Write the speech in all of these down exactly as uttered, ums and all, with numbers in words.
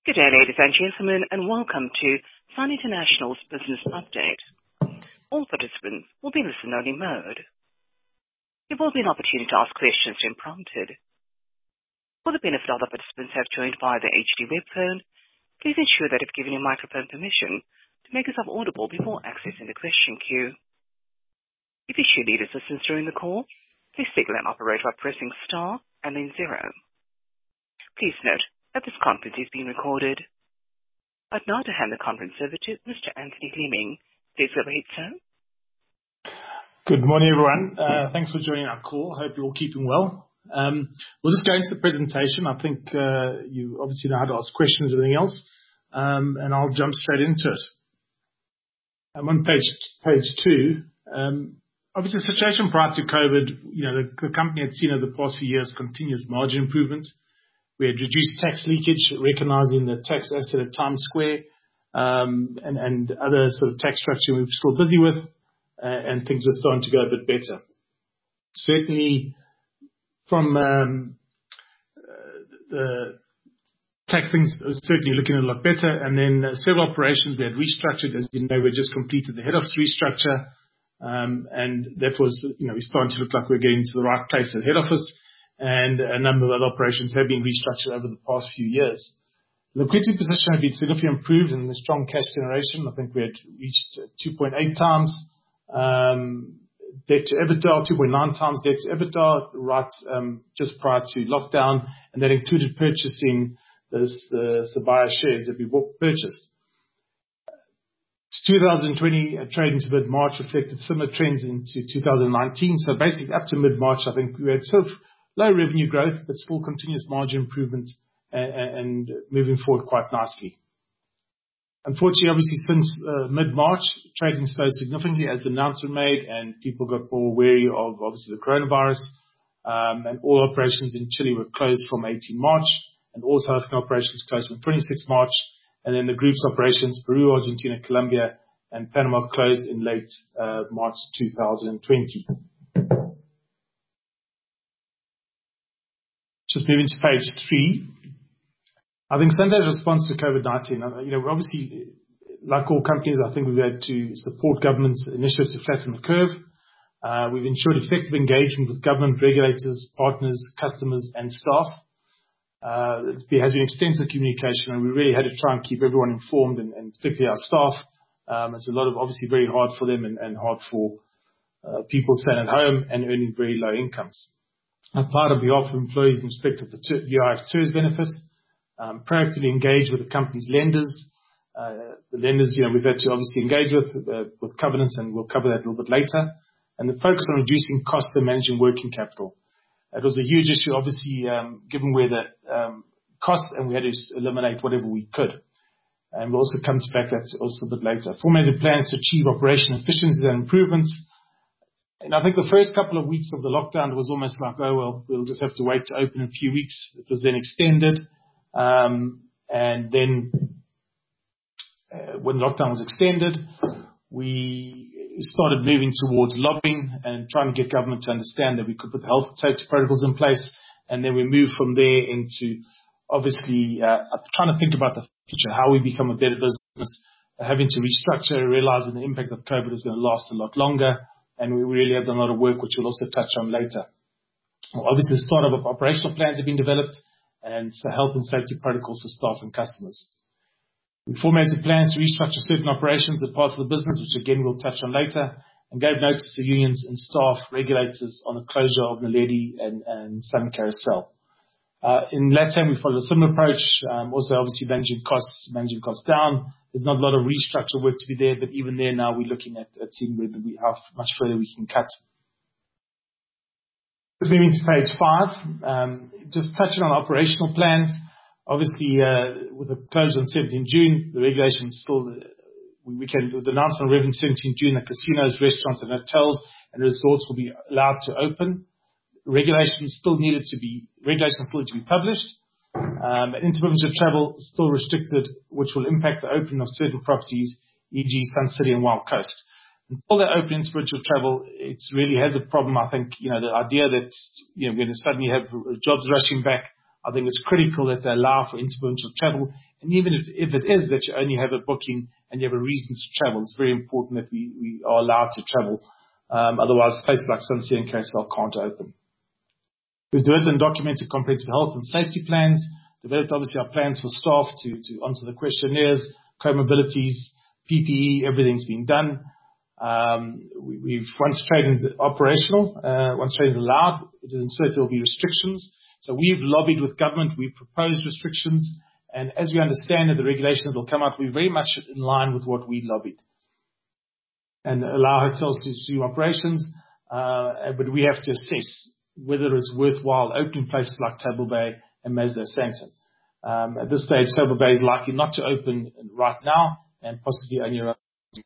Good day, ladies and gentlemen, and welcome to Sun International's business update. All participants will be in listen-only mode. There will be an opportunity to ask questions when prompted. For the benefit of other participants who have joined via the H D web phone, please ensure that you've given your microphone permission to make yourself audible before accessing the question queue. If you should need assistance during the call, please signal an operator by pressing star and then zero. Please note that this conference is being recorded. I'd now to hand the conference over to Mister Anthony Fleming. Please go ahead, sir. Good morning, everyone. Uh, thanks for joining our call. Hope you're all keeping well. Um, we'll just go into the presentation. I think uh, you obviously know how to ask questions and everything else, um, and I'll jump straight into it. I'm on page page two. Um, obviously, the situation prior to COVID, you know, the, the company had seen over the past few years continuous margin improvement. We had reduced tax leakage, recognizing the tax asset at Times Square, um, and, and other sort of tax structure we were still busy with, uh, and things were starting to go a bit better. Certainly, from um, uh, the tax things are certainly looking a lot better, and then uh, several operations we had restructured. As you know, we just completed the head office restructure, um, and that was, you know, we're starting to look like we're getting to the right place at head office. And a number of other operations have been restructured over the past few years. The liquidity position had been significantly improved and the strong cash generation. I think we had reached two point eight times um, debt to EBITDA, two point nine times debt to EBITDA, right um, just prior to lockdown, and that included purchasing the, the Sibaya shares that we bought, purchased. two thousand twenty uh, trading to mid-March reflected similar trends into two thousand nineteen. So basically up to mid-March, I think we had sort of low revenue growth, but still continuous margin improvement and, and moving forward quite nicely. Unfortunately, obviously, since uh, mid-March, trading slowed significantly as the announcement made and people got more wary of, obviously, the coronavirus. Um, and all operations in Chile were closed from eighteenth March, and all South African operations closed from twenty-sixth March. And then the group's operations, Peru, Argentina, Colombia, and Panama closed in late uh, March two thousand twenty. Just moving to page three. I think Sun's response to COVID nineteen, you know, obviously, like all companies, I think we've had to support government's initiative to flatten the curve. Uh, we've ensured effective engagement with government, regulators, partners, customers, and staff. Uh, there has been extensive communication, and we really had to try and keep everyone informed, and, and particularly our staff. Um, it's a lot of, obviously, very hard for them and, and hard for uh, people staying at home and earning very low incomes. I'm proud on behalf of employees in respect of the V I F TERS benefit, um, proactively engage with the company's lenders. Uh, the lenders, you know, we've had to obviously engage with, uh, with covenants, and we'll cover that a little bit later. And the focus on reducing costs and managing working capital. It was a huge issue, obviously, um, given where the um, costs, and we had to eliminate whatever we could. And we'll also come to back that also a bit later. Formulated plans to achieve operational efficiencies and improvements. And I think the first couple of weeks of the lockdown was almost like, oh, well, we'll just have to wait to open in a few weeks. It was then extended. Um, and then uh, when lockdown was extended, we started moving towards lobbying and trying to get government to understand that we could put the health and safety protocols in place. And then we moved from there into, obviously, uh, trying to think about the future, how we become a better business, having to restructure, realizing the impact of COVID is going to last a lot longer. And we really have done a lot of work, which we'll also touch on later. Well, obviously, the start of operational plans have been developed, and so health and safety protocols for staff and customers. We formulated plans to restructure certain operations and parts of the business, which again we'll touch on later, and gave notice to unions and staff regulators on the closure of Naledi and, and Sun Carousel. Uh, in LATAM, we followed a similar approach, um, also obviously managing costs, managing costs down. There's not a lot of restructure work to be there, but even there now we're looking at, at seeing whether we, how much further we can cut. Just moving to page five, um, just touching on operational plans. Obviously, uh, with the close on seventeenth June, the regulation still, uh, we, we can, with the announcement of revenue seventeenth June, that casinos, restaurants and hotels and resorts will be allowed to open. Regulations still needed to be, regulations still need to be published. Um, and interprovincial travel still restricted, which will impact the opening of certain properties, for example Sun City and Wild Coast. Until they open interprovincial travel, it really has a problem. I think, you know, the idea that, you know, we're going to suddenly have jobs rushing back, I think it's critical that they allow for interprovincial travel And even if, if it is that you only have a booking and you have a reason to travel, it's very important that we, we are allowed to travel. Um, otherwise, places like Sincere and K S L can't open. We've developed and documented comprehensive health and safety plans, developed obviously our plans for staff to, to answer the questionnaires, comorbidities, P P E, everything's been done. Um, we, we've, once trading is operational, uh, once trading is allowed, it is ensured there will be restrictions. So we've lobbied with government, we've proposed restrictions, and as we understand that the regulations will come out, we're very much in line with what we lobbied. And allow hotels to do operations, uh, but we have to assess whether it's worthwhile opening places like Table Bay and Maslow Stanton. Um, at this stage, Table Bay is likely not to open right now and possibly only around.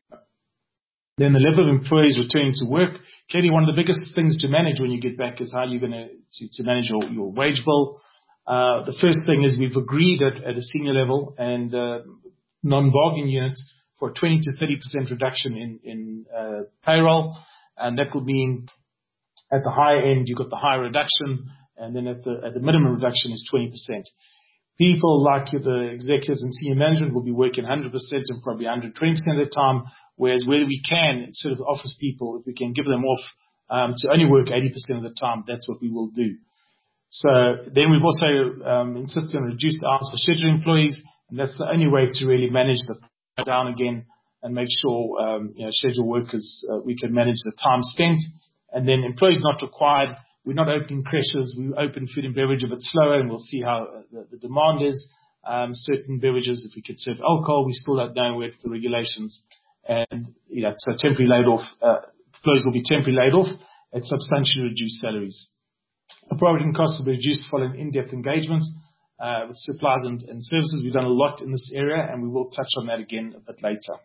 Then the level of employees returning to work. Clearly, one of the biggest things to manage when you get back is how you're going to, to, to manage your, your wage bill. Uh, the first thing is we've agreed at, at a senior level and uh, non-bargaining unit for a twenty to thirty percent reduction in, in uh, payroll. And that would mean at the high end, you've got the higher reduction, and then at the, at the minimum reduction is twenty percent. People like the executives and senior management will be working one hundred percent and probably one hundred twenty percent of the time, whereas where we can, sort of office people, if we can give them off um, to only work eighty percent of the time, that's what we will do. So then we've also um, insisted on reduced hours for scheduled employees, and that's the only way to really manage the down again and make sure um, you know, scheduled workers, uh, we can manage the time spent. And then employees not required. We're not opening creches. We open food and beverage a bit slower, and we'll see how the, the demand is. Um, certain beverages, if we could serve alcohol, we still don't know where the regulations. And you know, so temporary laid off, uh, employees will be temporarily laid off at substantially reduced salaries. Operating costs will be reduced following in-depth engagement uh, with suppliers and, and services. We've done a lot in this area, and we will touch on that again a bit later.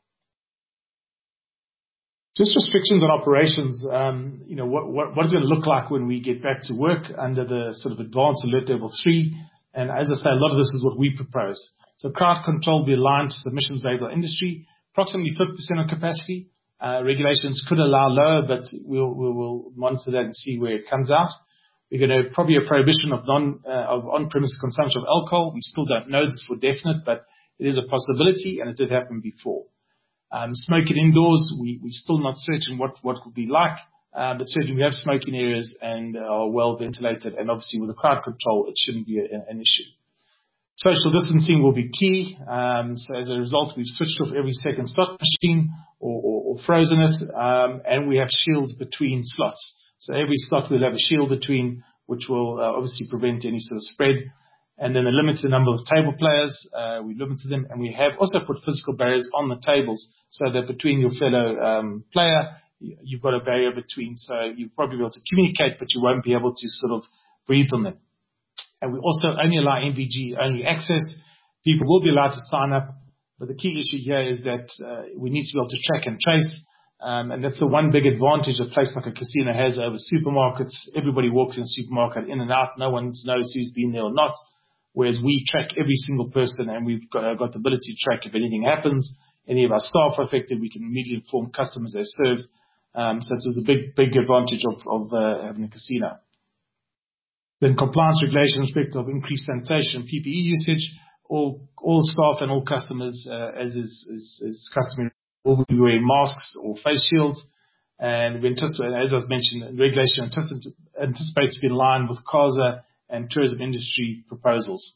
Just restrictions on operations, um, you know, what, what, what is it going to look like when we get back to work under the sort of advanced alert level three? And as I say, a lot of this is what we propose. So crowd control will be aligned to submissions made by industry, approximately fifty percent of capacity. Uh, regulations could allow lower, but we'll, we'll, we'll monitor that and see where it comes out. We're going to probably a prohibition of non, uh, of on-premise consumption of alcohol. We still don't know this for definite, but it is a possibility, and it did happen before. Um, smoking indoors, we, we're still not certain what, what it will be like, uh, but certainly we have smoking areas and are well ventilated, and obviously with the crowd control, it shouldn't be a, an issue. Social distancing will be key. Um, so as a result, we've switched off every second slot machine or, or, or frozen it, um, and we have shields between slots. So every slot will have a shield between, which will uh, obviously prevent any sort of spread. And then a limited number of table players, uh, we limited them, and we have also put physical barriers on the tables so that between your fellow um, player, you've got a barrier between, so you'll probably be able to communicate, but you won't be able to sort of breathe on them. And we also only allow M V G only access. People will be allowed to sign up, but the key issue here is that uh, we need to be able to track and trace, um, and that's the one big advantage a place like a casino has over supermarkets. Everybody walks in a supermarket in and out. No one knows who's been there or not. Whereas we track every single person, and we've got, uh, got the ability to track if anything happens, any of our staff are affected, we can immediately inform customers they're served. Um, so this is a big, big advantage of, of uh, having a casino. Then compliance regulations, respect of increased sanitation, P P E usage. All, all staff and all customers, uh, as is, is, is customary, will be wearing masks or face shields. And we anticipate, as I've mentioned, regulation anticipates to be in line with CASA and tourism industry proposals.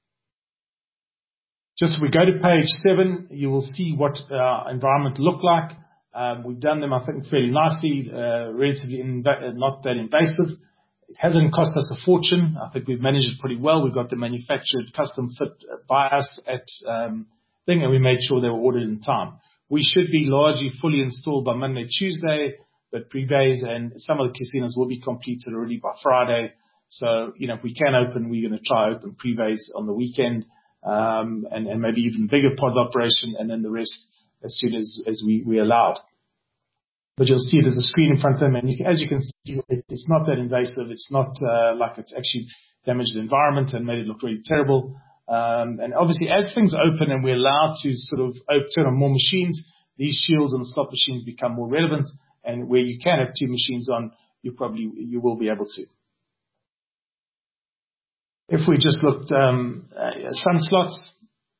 Just if we go to page seven, you will see what our environment look like. Um, we've done them, I think, fairly nicely, uh, relatively in, uh, not that invasive. It hasn't cost us a fortune. I think we've managed it pretty well. We've got them manufactured, custom fit by us at um, thing, and we made sure they were ordered in time. We should be largely fully installed by Monday, Tuesday, but pre-days and some of the casinos will be completed already by Friday. So, you know, if we can open, we're going to try open pre-bays on the weekend, um, and, and maybe even bigger pod operation, and then the rest as soon as, as we, we allowed. But you'll see there's a screen in front of them, and you can, as you can see, it, it's not that invasive. It's not uh, like it's actually damaged the environment and made it look really terrible. Um, and obviously, as things open and we're allowed to sort of turn on more machines, these shields and the slot machines become more relevant. And where you can have two machines on, you probably you will be able to. If we just looked um, uh, sun slots,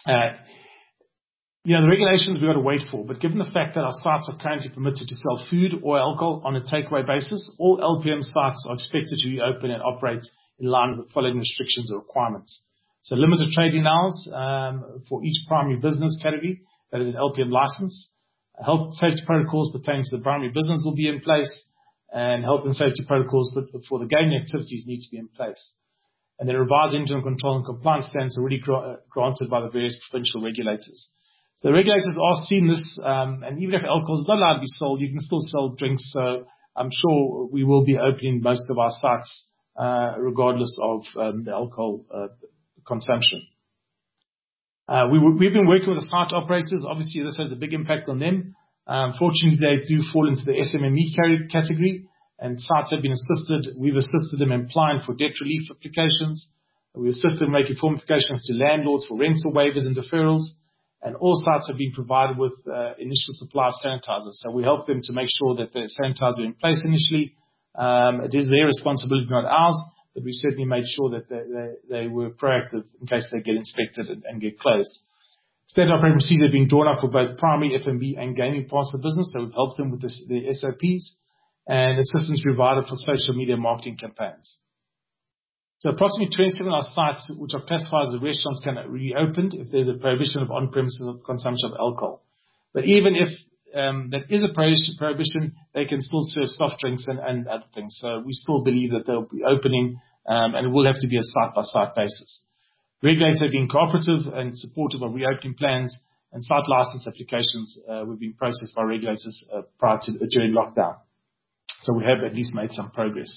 Uh, you know, the regulations we've got to wait for, but given the fact that our sites are currently permitted to sell food or alcohol on a takeaway basis, all L P M sites are expected to reopen and operate in line with the following restrictions or requirements. So limited trading hours um, for each primary business category, that is an L P M license. Health and safety protocols pertaining to the primary business will be in place, and health and safety protocols for the gaming activities need to be in place. And then revised internal control and compliance standards are already gra- granted by the various provincial regulators. So the regulators are seeing this, um, and even if alcohol is not allowed to be sold, you can still sell drinks. So I'm sure we will be opening most of our sites, uh, regardless of um, the alcohol uh, consumption. Uh, we, we've been working with the site operators. Obviously, this has a big impact on them. Um, fortunately, they do fall into the S M M E category, and sites have been assisted. We've assisted them in applying for debt relief applications. We assist them making form applications to landlords for rental waivers and deferrals. And all sites have been provided with uh, initial supply of sanitizers. So we help them to make sure that the sanitizers are in place initially. Um, it is their responsibility, not ours, but we certainly made sure that they, they, they were proactive in case they get inspected and, and get closed. State operating procedures have been drawn up for both primary, F and B, and gaming parts of the business, so we've helped them with this, the S O Ps, and assistance provided for social media marketing campaigns. So approximately twenty-seven of our sites, which are classified as restaurants, can be reopened if there's a prohibition of on-premises consumption of alcohol. But even if um, that is a prohibition, they can still serve soft drinks and, and other things. So we still believe that they'll be opening, um, and it will have to be a site-by-site basis. Regulators have been cooperative and supportive of reopening plans, and site license applications uh, were being processed by regulators uh, prior to uh, during lockdown. So we have at least made some progress.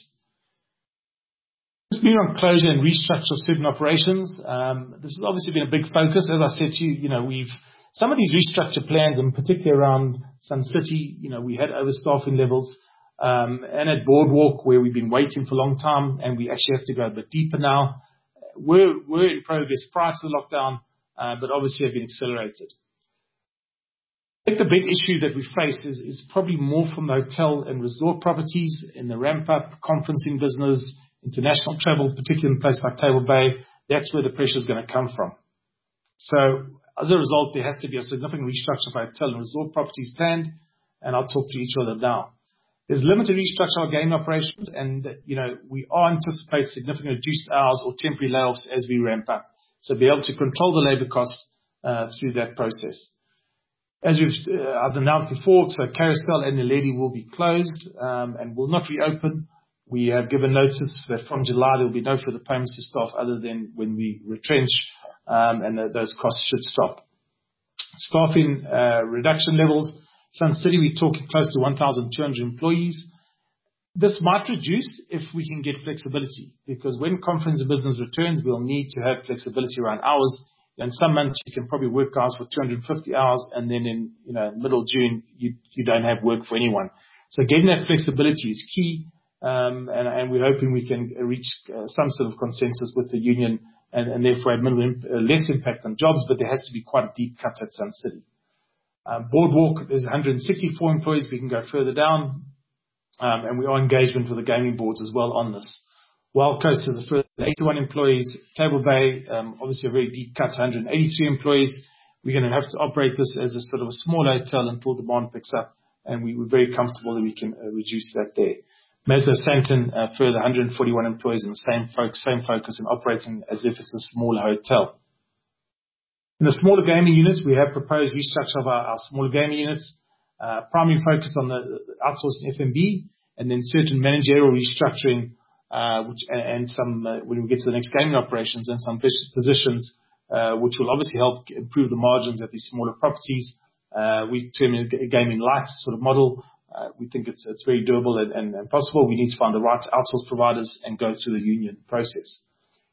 Just being on closure and restructure of certain operations, um, this has obviously been a big focus. As I said to you, you know, we've some of these restructure plans, and particularly around Sun City, you know, we had overstaffing levels, um, and at Boardwalk, where we've been waiting for a long time, and we actually have to go a bit deeper now. We're, we're in progress prior to the lockdown, uh, but obviously have been accelerated. I think the big issue that we face is, is probably more from the hotel and resort properties in the ramp-up, conferencing business, international travel, particularly in a place like Table Bay. That's where the pressure is going to come from. So as a result, there has to be a significant restructure of our hotel and resort properties planned, and I'll talk to each of them now. There's limited restructure of gaming operations, and you know we are anticipating significant reduced hours or temporary layoffs as we ramp up. So be able to control the labour costs uh, through that process. As we've uh, I've announced before, so Carousel and Naledi will be closed um, and will not reopen. We have given notice that from July there will be no further payments to staff other than when we retrench, um, and that those costs should stop. Staffing uh, reduction levels. Sun City, we're talking close to one thousand two hundred employees. This might reduce if we can get flexibility, because when conference and business returns, we'll need to have flexibility around hours. In some months, you can probably work hours for two hundred fifty hours, and then in you know middle of June, you, you don't have work for anyone. So getting that flexibility is key. Um, and, and we're hoping we can reach uh, some sort of consensus with the union and, and therefore have minimal, uh, less impact on jobs, but there has to be quite a deep cut at Sun City. Um, Boardwalk, there's one hundred sixty-four employees. We can go further down, um, and we are engagement with the gaming boards as well on this. Wild Coast is the first eighty-one employees. Table Bay, um, obviously a very deep cut, one hundred eighty-three employees. We're going to have to operate this as a sort of a small hotel until demand picks up, and we, we're very comfortable that we can uh, reduce that there. Maslow Stanton, uh, further one hundred forty-one employees in the same focus, same focus and operating as if it's a smaller hotel. In the smaller gaming units, we have proposed restructure of our, our smaller gaming units, uh, primarily focused on the outsourcing F and B, and then certain managerial restructuring, uh, which and, and some uh, when we get to the next gaming operations and some positions, uh, which will obviously help improve the margins at these smaller properties. Uh, we term it a gaming light sort of model. Uh, we think it's, it's very doable and, and, and possible. We need to find the right outsource providers and go through the union process.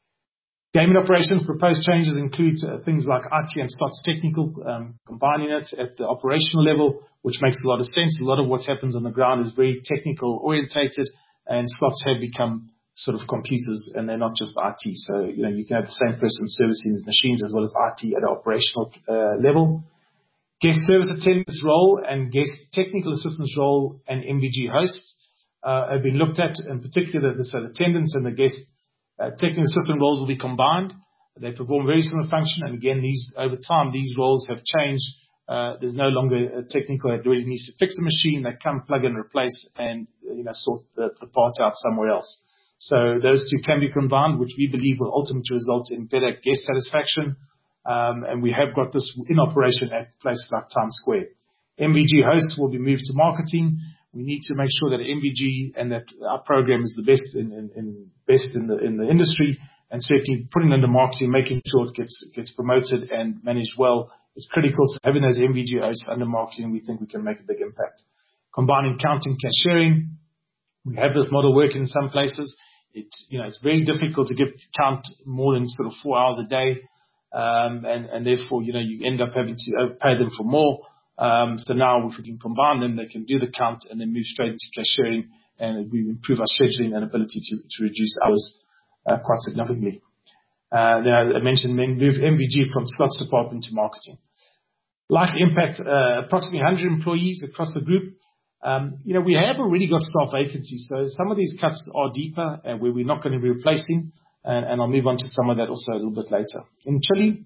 Gaming operations proposed changes include uh, things like I T and slots technical, um, combining it at the operational level, which makes a lot of sense. A lot of what happens on the ground is very technical orientated, and slots have become sort of computers and they're not just I T. So, you know, you can have the same person servicing the machines as well as I T at an operational uh, level. Guest service attendants role and guest technical assistance role and M V G hosts uh, have been looked at, in particular the so attendants and the guest uh, technical assistant roles will be combined. They perform very similar function, and again, these over time, these roles have changed. Uh, there's no longer a technical that really needs to fix a machine. They come, plug and replace, and you know sort the, the part out somewhere else. So those two can be combined, which we believe will ultimately result in better guest satisfaction. Um, and we have got this in operation at places like Times Square. M V G Host will be moved to marketing. We need to make sure that M V G and that our program is the best in, in, in best in the in the industry, and certainly putting under marketing, making sure it gets gets promoted and managed well is critical. So having those M V G hosts under marketing, we think we can make a big impact. Combining counting, cash sharing, we have this model working in some places. It's you know it's very difficult to give count more than sort of four hours a day, um, and and therefore you know you end up having to pay them for more. Um, so now if we can combine them, they can do the count and then move straight into cash sharing, and we improve our scheduling and ability to, to reduce hours uh, quite significantly. Uh, then I mentioned then move M V G from Scott's department to marketing. Like Impact, uh, approximately one hundred employees across the group. Um, you know, we have already got staff vacancies, so some of these cuts are deeper uh, where we're not going to be replacing, and, and I'll move on to some of that also a little bit later. In Chile,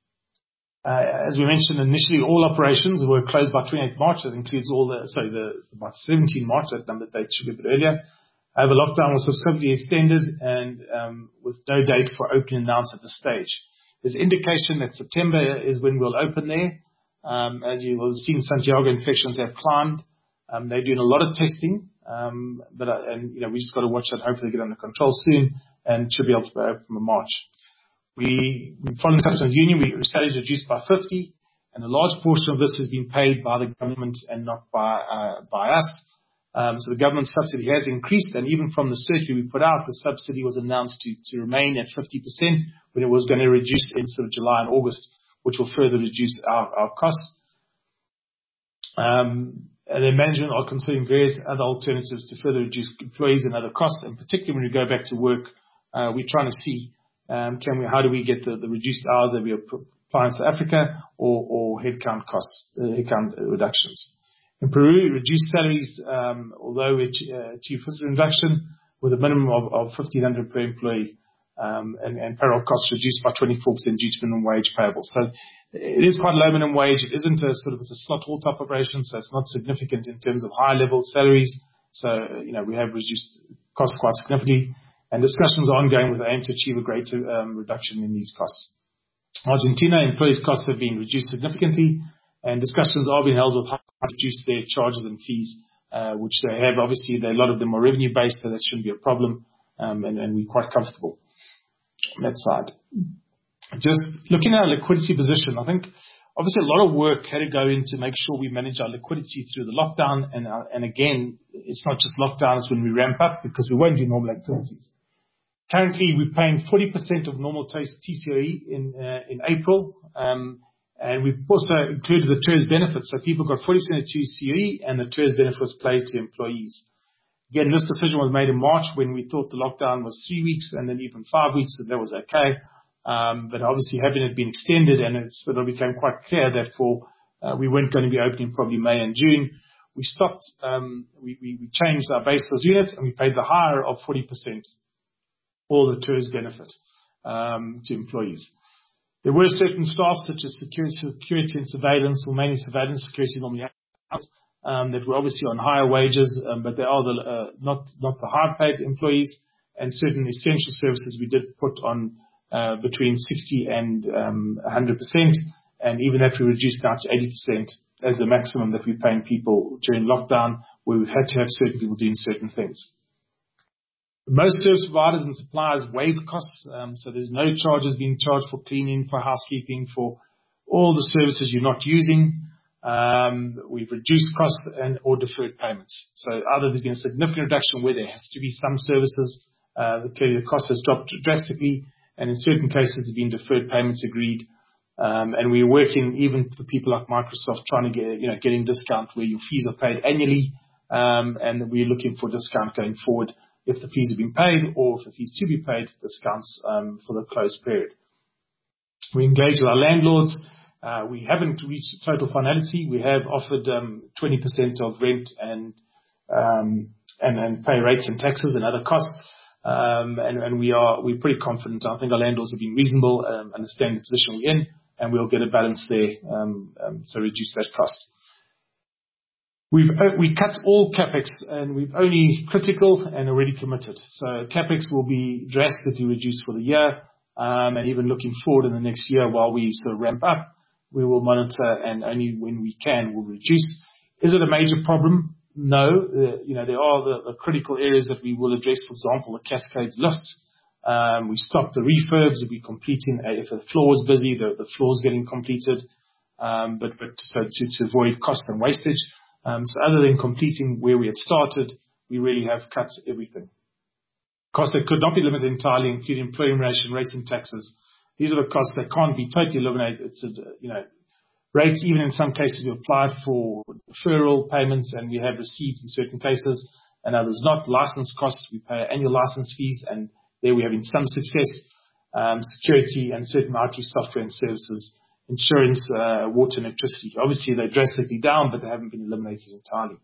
Uh, as we mentioned initially, all operations were closed by twenty-eighth March. That includes all the, sorry, the, by seventeenth March, that number date should be a bit earlier. However, lockdown was subsequently extended and um, with no date for opening announced at this stage. There's indication that September is when we'll open there. Um, as you will have seen, Santiago infections have climbed. Um, they're doing a lot of testing, um, but uh, and you know we just got to watch that. Hopefully, get under control soon, and should be able to open in March. We, following the Customs Union, we salaries reduced by fifty, and a large portion of this has been paid by the government and not by uh, by us. Um, so the government subsidy has increased, and even from the circular we put out, the subsidy was announced to, to remain at fifty percent, when it was going to reduce in sort of July and August, which will further reduce our, our costs. Um, and then management are considering various other alternatives to further reduce employees and other costs, and particularly when we go back to work, uh, we're trying to see Um, can we, how do we get the, the reduced hours that we are applying to Africa, or, or headcount costs, uh, headcount reductions. In Peru, reduced salaries, um, although we uh, achieved fiscal reduction with a minimum of, of fifteen hundred per employee, um, and, and payroll costs reduced by twenty-four percent due to minimum wage payable. So it is quite low minimum wage. It isn't a sort of, it's a slot hall type operation, so it's not significant in terms of high level salaries. So, you know, we have reduced costs quite significantly. And discussions are ongoing with the aim to achieve a greater um, reduction in these costs. Argentina, employees' costs have been reduced significantly, and discussions are being held with how to reduce their charges and fees, uh, which they have. Obviously, a lot of them are revenue-based, so that shouldn't be a problem, um, and, and we're quite comfortable on that side. Just looking at our liquidity position, I think obviously a lot of work had to go in to make sure we manage our liquidity through the lockdown, and, uh, and again, it's not just lockdown, it's when we ramp up, because we won't do normal activities. Currently, we're paying forty percent of normal T C O E in uh, in April, um, and we've also included the T E R S benefits. So people got forty percent of T C O E, and the T E R S benefits paid to employees. Again, this decision was made in March when we thought the lockdown was three weeks and then even five weeks, so that was okay. Um, but obviously, having it been extended, and it sort of became quite clear that for uh, we weren't going to be opening probably May and June, we stopped. Um, we, we we changed our base sales unit, and we paid the higher of forty percent. All the T E R S benefit um, to employees. There were certain staff, such as security, security and surveillance, or mainly surveillance security, normally um, that were obviously on higher wages, um, but they are the, uh, not not the high-paid employees. And certain essential services we did put on uh, between sixty and um, one hundred percent, and even that we reduced now to eighty percent as the maximum that we're paying people during lockdown, where we've had to have certain people doing certain things. Most service providers and suppliers waive costs, um, so there's no charges being charged for cleaning, for housekeeping, for all the services you're not using. Um, we've reduced costs and or deferred payments. So either there's been a significant reduction where there has to be some services, uh, clearly the cost has dropped drastically, and in certain cases there have been deferred payments agreed. Um, and we're working even for people like Microsoft, trying to get, you know, getting discount where your fees are paid annually, um, and we're looking for discount going forward, if the fees have been paid, or if the fees to be paid, discounts um, for the closed period. We engage with our landlords. Uh, we haven't reached total finality. We have offered um, twenty percent of rent and, um, and and pay rates and taxes and other costs. Um, and, and we are, we're pretty confident. I think our landlords have been reasonable, um, understand the position we're in, and we'll get a balance there, um, um, so reduce that cost. We've, uh, we cut all CapEx, and we've only critical and already committed. So CapEx will be drastically reduced for the year, um, and even looking forward in the next year while we sort of ramp up, we will monitor, and only when we can, we'll reduce. Is it a major problem? No. Uh, you know, there are the, the critical areas that we will address, for example, the Cascades lifts. Um, we stop the refurbs if we're completing, uh, if the floor is busy, the, the floor is getting completed, um, but, but so to, to avoid cost and wastage. Um, so other than completing where we had started, we really have cut everything. Costs that could not be limited entirely include employee remuneration, rates and taxes. These are the costs that can't be totally eliminated. It's a, you know, rates, even in some cases, we applied for deferral payments and we have received in certain cases, and others not. License costs, we pay annual license fees, and there we have in some success. Um, security and certain I T software and services, insurance, uh, water and electricity. Obviously, they're drastically down, but they haven't been eliminated entirely.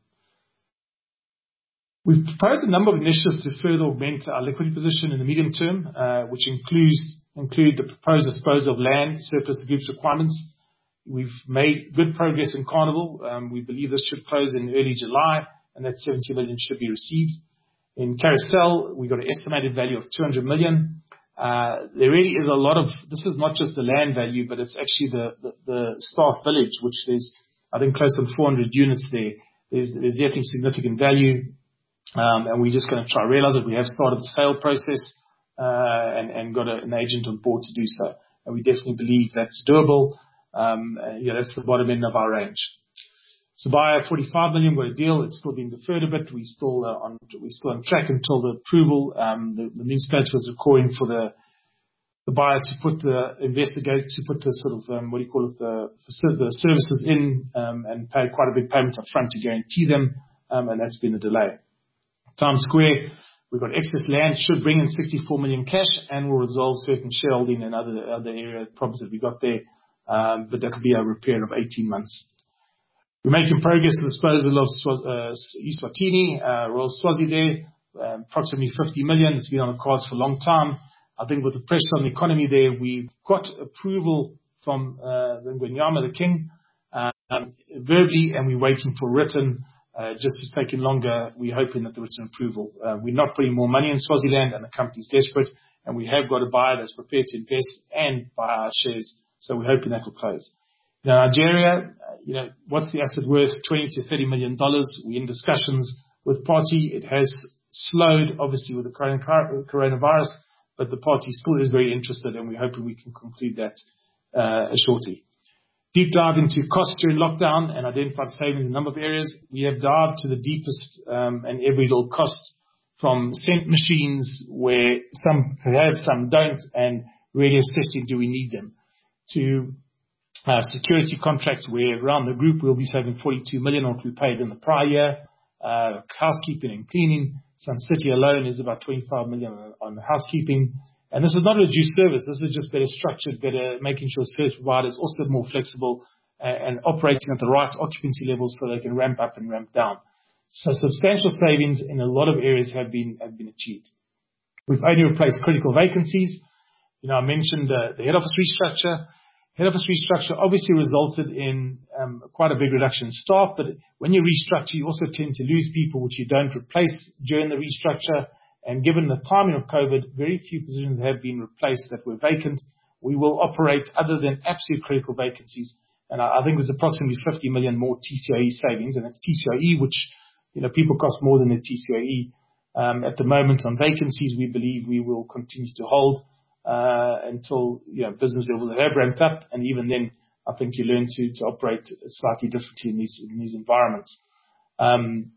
We've proposed a number of initiatives to further augment our liquidity position in the medium term, uh, which includes include the proposed disposal of land surplus to group's requirements. We've made good progress in Carnival. Um, we believe this should close in early July, and that seventy million should be received. In Carousel, we got an estimated value of two hundred million. Uh, there really is a lot of, this is not just the land value, but it's actually the, the, the staff village, which there's, I think, close to four hundred units there. There's, there's definitely significant value. Um, and we're just going to try to realize that we have started the sale process, uh, and, and got a, an agent on board to do so. And we definitely believe that's doable. Um, uh, yeah, that's the bottom end of our range. Sabaya, forty-five million, got a deal. It's still being deferred a bit. We still, uh, on, we're still on track until the approval. Um, the, the municipality was requiring for the, the buyer to put the, investigate, to put the sort of, um, what do you call it, the, the services in, um, and pay quite a big payment up front to guarantee them. Um, and that's been a delay. Times Square, we've got excess land, should bring in sixty-four million cash, and will resolve certain shareholding and other other area problems that we got there. Um, but that could be over a period of eighteen months. We're making progress with the disposal of Swaz- uh, Eswatini, uh, Royal Swazi there, um, approximately fifty million. It's been on the cards for a long time. I think with the pressure on the economy there, we've got approval from uh, the Ngwenyama, the king, um, verbally, and we're waiting for written. Uh, just it's taking longer. We're hoping that the written approval. Uh, we're not putting more money in Swaziland, and the company's desperate, and we have got a buyer that's prepared to invest and buy our shares, so we're hoping that will close. Now, Nigeria, uh, you know, what's the asset worth? twenty to thirty million dollars. We're in discussions with party. It has slowed, obviously, with the coronavirus, but the party still is very interested, and we're hoping we can conclude that uh, shortly. Deep dive into costs during lockdown and identified savings in a number of areas. We have dived to the deepest um, and every little cost, from cent machines where some have, some don't, and really assessing do we need them, to uh, security contracts where around the group we'll be saving forty-two million on what we paid in the prior year. Uh, housekeeping and cleaning. Sun City alone is about twenty-five million on, on housekeeping. And this is not a reduced service. This is just better structured, better making sure service providers also more flexible uh, and operating at the right occupancy levels so they can ramp up and ramp down. So substantial savings in a lot of areas have been have been achieved. We've only replaced critical vacancies. You know, I mentioned uh, the head office restructure. Head office restructure obviously resulted in um, quite a big reduction in staff, but when you restructure, you also tend to lose people which you don't replace during the restructure. And given the timing of COVID, very few positions have been replaced that were vacant. We will operate other than absolute critical vacancies. And I, I think there's approximately fifty million more T C O E savings. And it's T C O E, which, you know, people cost more than the T C O E. Um, at the moment on vacancies, we believe we will continue to hold, uh, until, you know, business levels have ramped up. And even then, I think you learn to, to operate slightly differently in these, in these environments. Um,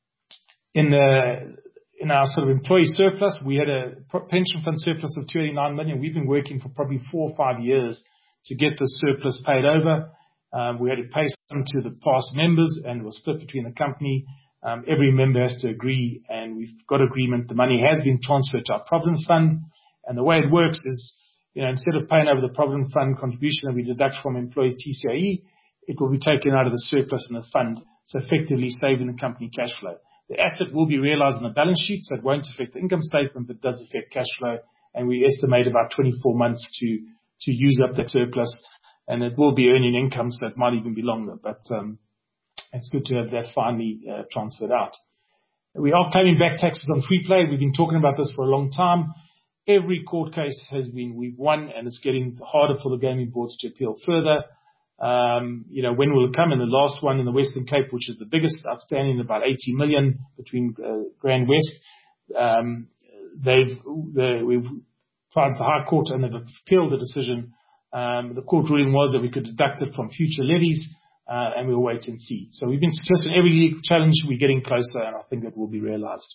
in the, In our sort of employee surplus, we had a pension fund surplus of two hundred eighty-nine million. We've been working for probably four or five years to get the surplus paid over. Um, we had to pay some to the past members, and it was split between the company. Um, every member has to agree, and we've got agreement. The money has been transferred to our Provident Fund, and the way it works is, you know, instead of paying over the Provident Fund contribution that we deduct from employees' T C O E, it will be taken out of the surplus in the fund, so effectively saving the company cash flow. The asset will be realized on the balance sheet, so it won't affect the income statement, but does affect cash flow. And we estimate about twenty-four months to, to use up that surplus. And it will be earning income, so it might even be longer. But um, it's good to have that finally uh, transferred out. We are claiming back taxes on free play. We've been talking about this for a long time. Every court case has been, we've won, and it's getting harder for the gaming boards to appeal further. Um, you know, when will it come? And the last one in the Western Cape, which is the biggest outstanding, about eighty million between uh, Grand West. Um, they've, they, we've tried the High Court and they've appealed the decision. Um, the court ruling was that we could deduct it from future levies, uh, and we'll wait and see. So we've been successful in every legal challenge. We're getting closer, and I think it will be realized.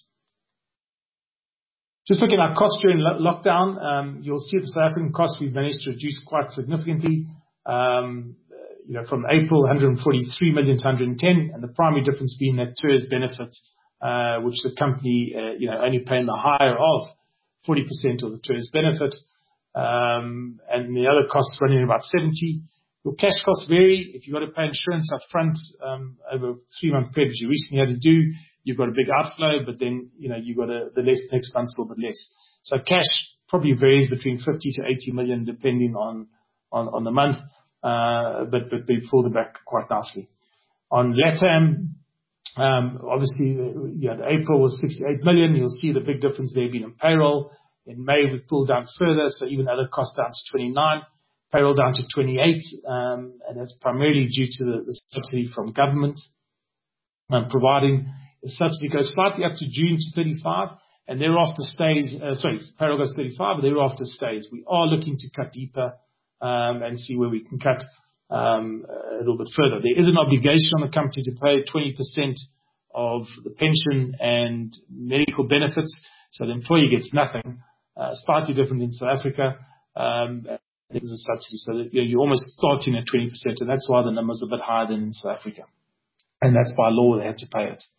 Just looking at costs during lo- lockdown, um, you'll see the South African costs we've managed to reduce quite significantly. Um, you know, from April, one hundred forty-three million to one hundred ten, and the primary difference being that T E R S benefit, uh, which the company, uh, you know, only paying the higher of forty percent of the T E R S benefit, um, and the other costs running about seventy. Your cash costs vary. If you've got to pay insurance up front, um, over a three-month period, which you recently had to do, you've got a big outflow, but then, you know, you've got a, the less, next month's a little bit less. So cash probably varies between fifty to eighty million, depending on, on, on the month, uh, but, but they pull them back quite nicely. On LATAM, um, obviously, yeah, the April was sixty-eight million. You'll see the big difference there being in payroll. In May, we pulled down further, so even other costs down to twenty-nine. Payroll down to twenty-eight, um, and that's primarily due to the, the subsidy from government, um, providing the subsidy goes slightly up to June to thirty-five, and thereafter stays, uh, sorry, payroll goes thirty-five, but thereafter stays. We are looking to cut deeper, um, and see where we can cut, um, a little bit further. There is an obligation on the company to pay twenty percent of the pension and medical benefits, so the employee gets nothing, uh, slightly different in South Africa. Um, There's a subsidy, so that, you know, you're almost starting at twenty percent, and that's why the number's a bit higher than in South Africa. And that's by law, they had to pay it.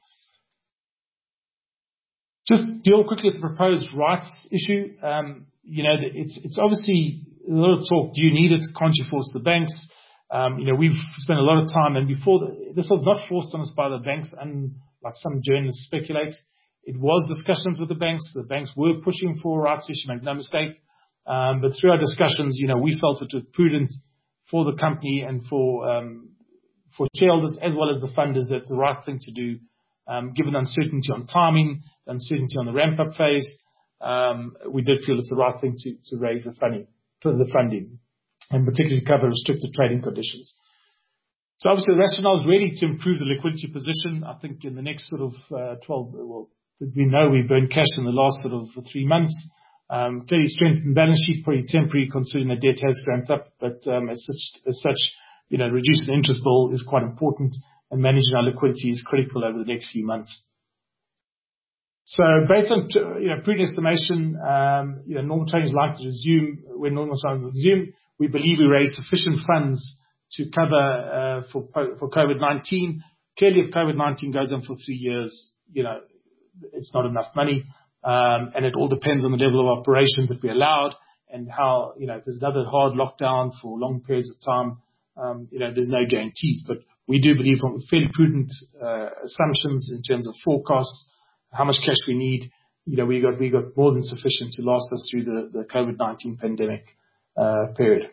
Just deal quickly with the proposed rights issue. Um, you know, it's, it's obviously a lot of talk. Do you need it? Can't you force the banks? Um, you know, we've spent a lot of time, and before the, this was not forced on us by the banks, and like some journalists speculate, it was discussions with the banks. The banks were pushing for a rights issue, make no mistake. Um, but through our discussions, you know, we felt it was prudent for the company and for um, for shareholders as well as the funders that the right thing to do, um, given uncertainty on timing, uncertainty on the ramp-up phase. Um, we did feel it's the right thing to, to raise the funding, the funding, and particularly cover restricted trading conditions. So obviously, the rationale is really to improve the liquidity position. I think in the next sort of uh, twelve, well, we know we burned cash in the last sort of three months. Um, clearly strengthened balance sheet, pretty temporary considering the debt has ramped up, but um, as such, as such, you know, reducing the interest bill is quite important, and managing our liquidity is critical over the next few months. So based on, you know, prudent estimation, um, you know, normal trading is likely to resume when normal trading will resume. We believe we raised sufficient funds to cover uh, for for COVID nineteen. Clearly, if COVID nineteen goes on for three years, you know, it's not enough money. Um, and it all depends on the level of operations that we allowed and how, you know, if there's another hard lockdown for long periods of time, um, you know, there's no guarantees. But we do believe from fairly prudent uh, assumptions in terms of forecasts, how much cash we need, you know, we got we got more than sufficient to last us through the, the COVID nineteen pandemic uh, period.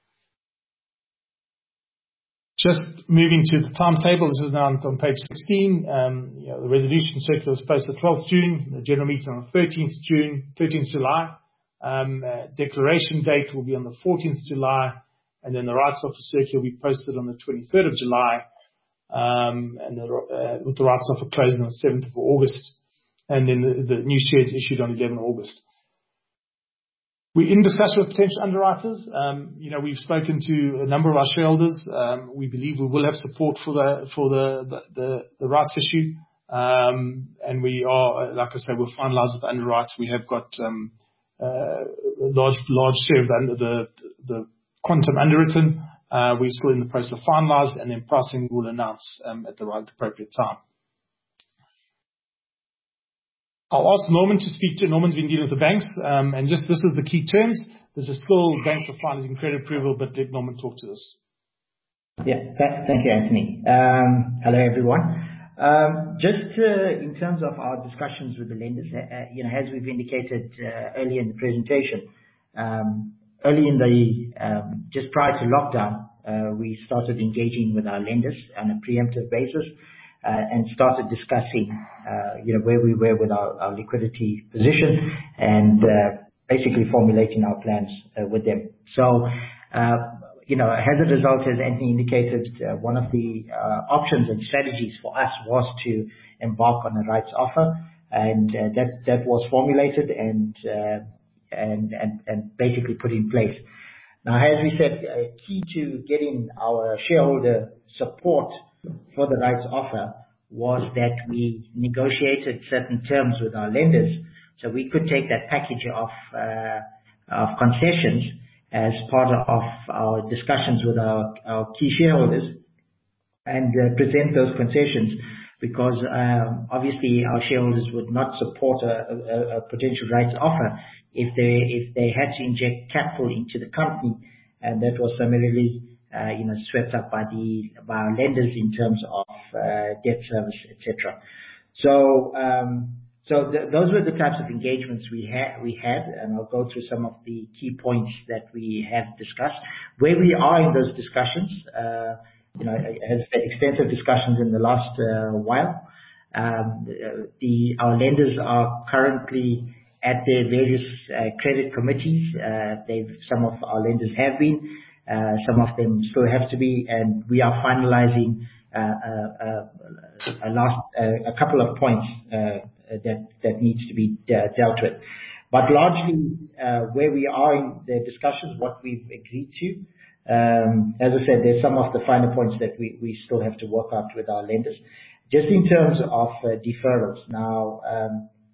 Just moving to the timetable, this is now on page sixteen. Um, you know, the resolution circular was posted the twelfth of June, the general meeting on the thirteenth of June, thirteenth of July. Um, uh, declaration date will be on the fourteenth of July, and then the rights offer circular will be posted on the twenty-third of July, um, and the, uh, with the rights offer closing on the seventh of August, and then the, the new shares issued on eleventh of August. We're in discussion with potential underwriters. Um, you know, we've spoken to a number of our shareholders. Um, we believe we will have support for the for the the, the, the rights issue, um, and we are, like I said, we're finalised with the underwriters. We have got um, uh, a large large share of the the, the quantum underwritten. Uh, we're still in the process of finalised, and then pricing we'll announce um, at the right appropriate time. I'll ask Norman to speak to. Norman's been dealing with the banks, um, and just this is the key terms. This is still banks are finalising credit approval, but let Norman talk to this. Yeah, th- thank you, Anthony. Um, hello, everyone. Um, Just uh, in terms of our discussions with the lenders, uh, uh, you know, as we've indicated uh, earlier in the presentation, um, early in the um, just prior to lockdown, uh, we started engaging with our lenders on a preemptive basis uh, and started discussing, uh, you know, where we were with our, our liquidity position and uh, basically formulating our plans uh, with them. So. Uh, You know, as a result, as Anthony indicated, uh, one of the uh, options and strategies for us was to embark on a rights offer, and uh, that that was formulated and, uh, and and and basically put in place. Now, as we said, uh, key to getting our shareholder support for the rights offer was that we negotiated certain terms with our lenders, so we could take that package of uh, of concessions as part of our discussions with our, our key shareholders and uh, present those concessions, because um, obviously our shareholders would not support a, a, a potential rights offer if they if they had to inject capital into the company, and that was summarily uh, you know swept up by the by our lenders in terms of uh, debt service, et cetera. So. Um, So th- those were the types of engagements we had, we had, and I'll go through some of the key points that we have discussed. Where we are in those discussions, uh, you know, has had extensive discussions in the last uh, while. Um, the our lenders are currently at their various uh, credit committees. Uh, they've some of our lenders have been, uh, some of them still have to be, and we are finalising uh, uh, uh, a last uh, a couple of points. Uh, that that needs to be uh, dealt with. But largely, uh, where we are in the discussions, what we've agreed to, um, as I said, there's some of the finer points that we, we still have to work out with our lenders. Just in terms of uh, deferrals, now, um,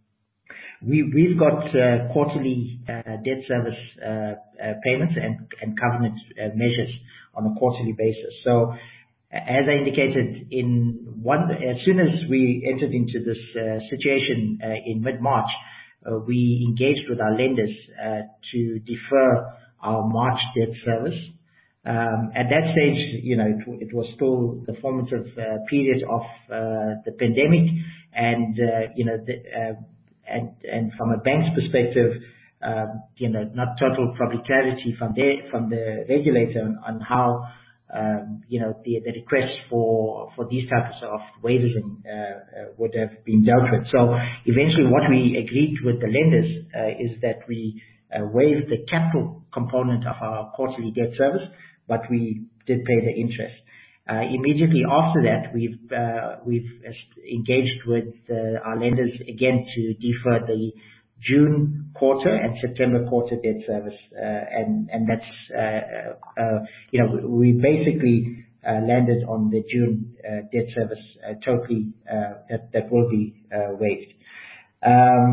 we, we've got uh, quarterly uh, debt service uh, uh, payments and, and covenant uh, measures on a quarterly basis. So, as I indicated, in one, as soon as we entered into this uh, situation uh, in mid-March, uh, we engaged with our lenders uh, to defer our March debt service. Um, at that stage, you know, it, it was still the formative uh, period of uh, the pandemic, and uh, you know, the, uh, and and from a bank's perspective, um, you know, not total probably clarity from there from the regulator on, on how. Um, you know, the, the requests for, for these types of waivers and, uh, uh, would have been dealt with. So eventually what we agreed with the lenders uh, is that we uh, waive the capital component of our quarterly debt service, but we did pay the interest. Uh, immediately after that, we've uh, we've engaged with uh, our lenders again to defer the June quarter and September quarter debt service, uh, and and that's uh, uh, you know we basically uh, landed on the June uh, debt service uh, totally uh, that that will be uh, waived. Um,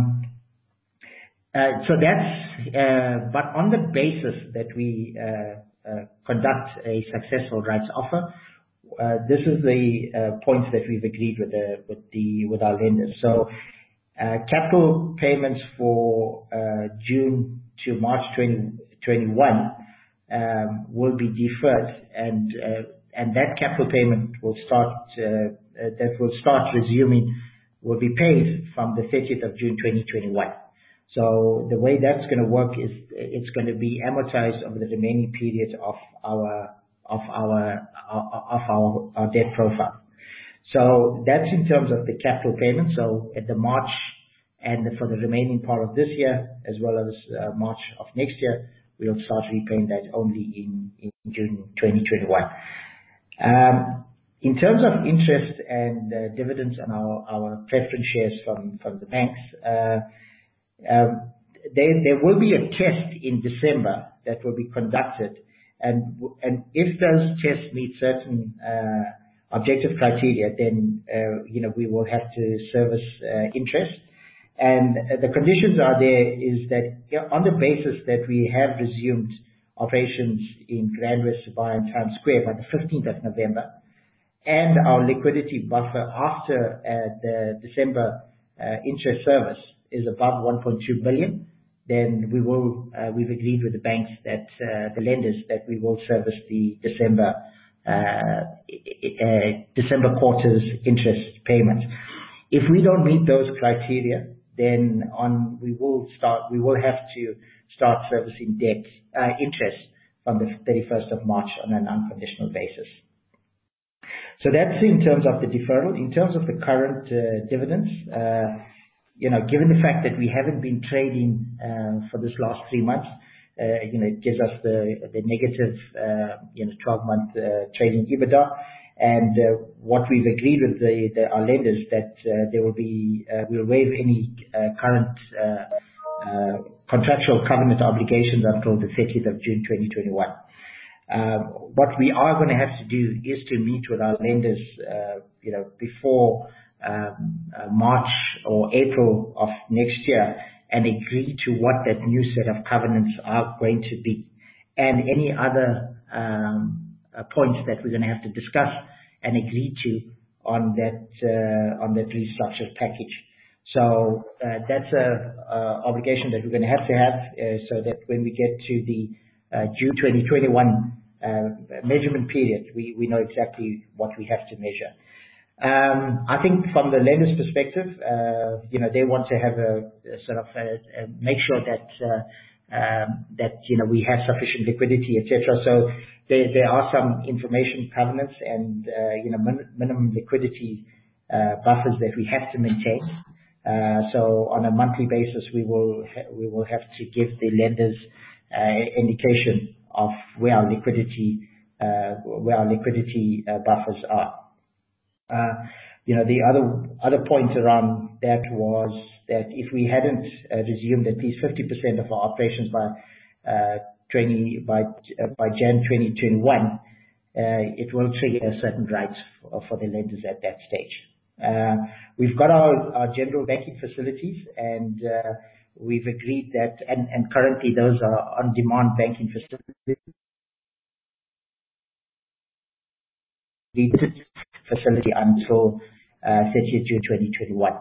uh, so that's uh, but on the basis that we uh, uh, conduct a successful rights offer, uh, this is the uh, points that we've agreed with the with the with our lenders. So. Uh, capital payments for uh, June to March twenty twenty-one um, will be deferred, and uh, and that capital payment will start uh, uh, that will start resuming will be paid from the thirtieth of June twenty twenty-one. So the way that's going to work is it's going to be amortized over the remaining period of our of our of our, our debt profile. So that's in terms of the capital payment. So at the March and for the remaining part of this year, as well as uh, March of next year, we'll start repaying that only in, in June twenty twenty-one. Um, in terms of interest and uh, dividends on our, our preference shares from, from the banks, uh, um, there, there will be a test in December that will be conducted. And, and if those tests meet certain uh, objective criteria, then, uh, you know, we will have to service uh, interest. And uh, the conditions are there is that, you know, on the basis that we have resumed operations in Grand West Dubai and Times Square by the fifteenth of November, and our liquidity buffer after uh, the December uh, interest service is above one point two billion, then we will, uh, we've agreed with the banks that, uh, the lenders, that we will service the December uh, uh, December quarter's interest payments. If we don't meet those criteria, then on we will start. We will have to start servicing debt uh, interest from the thirty-first of March on an unconditional basis. So that's in terms of the deferral. In terms of the current uh, dividends, uh, you know, given the fact that we haven't been trading uh, for this last three months, uh, you know, it gives us the the negative, uh, you know, twelve-month uh, trading EBITDA. And uh, what we've agreed with the, the our lenders that uh, there will be uh, we'll waive any uh, current uh, uh, contractual covenant obligations until the thirtieth of June twenty twenty-one. Um, what we are going to have to do is to meet with our lenders, uh, you know, before um, uh, March or April of next year, and agree to what that new set of covenants are going to be, and any other um, uh, points that we're going to have to discuss and agree to on that uh, on that restructured package. So uh, that's a, a obligation that we're going to have to have, uh, so that when we get to the uh, June twenty twenty-one uh, measurement period, we, we know exactly what we have to measure. Um, I think from the lender's perspective, uh, you know, they want to have a, a sort of a, a make sure that uh, um, that you know we have sufficient liquidity, et cetera. So there there are some information covenants and uh, you know min- minimum liquidity uh, buffers that we have to maintain. Uh, so on a monthly basis, we will ha- we will have to give the lenders uh, indication of where our liquidity uh, where our liquidity uh, buffers are. Uh, you know, the other other point around that was that if we hadn't uh, resumed at least fifty percent of our operations by uh, twenty by uh, by January twenty twenty-one, uh, it will trigger certain rights for, for the lenders at that stage. Uh, we've got our, our general banking facilities, and uh, we've agreed that, and, and currently those are on-demand banking facilities. Facility until uh, thirtieth of June twenty twenty-one.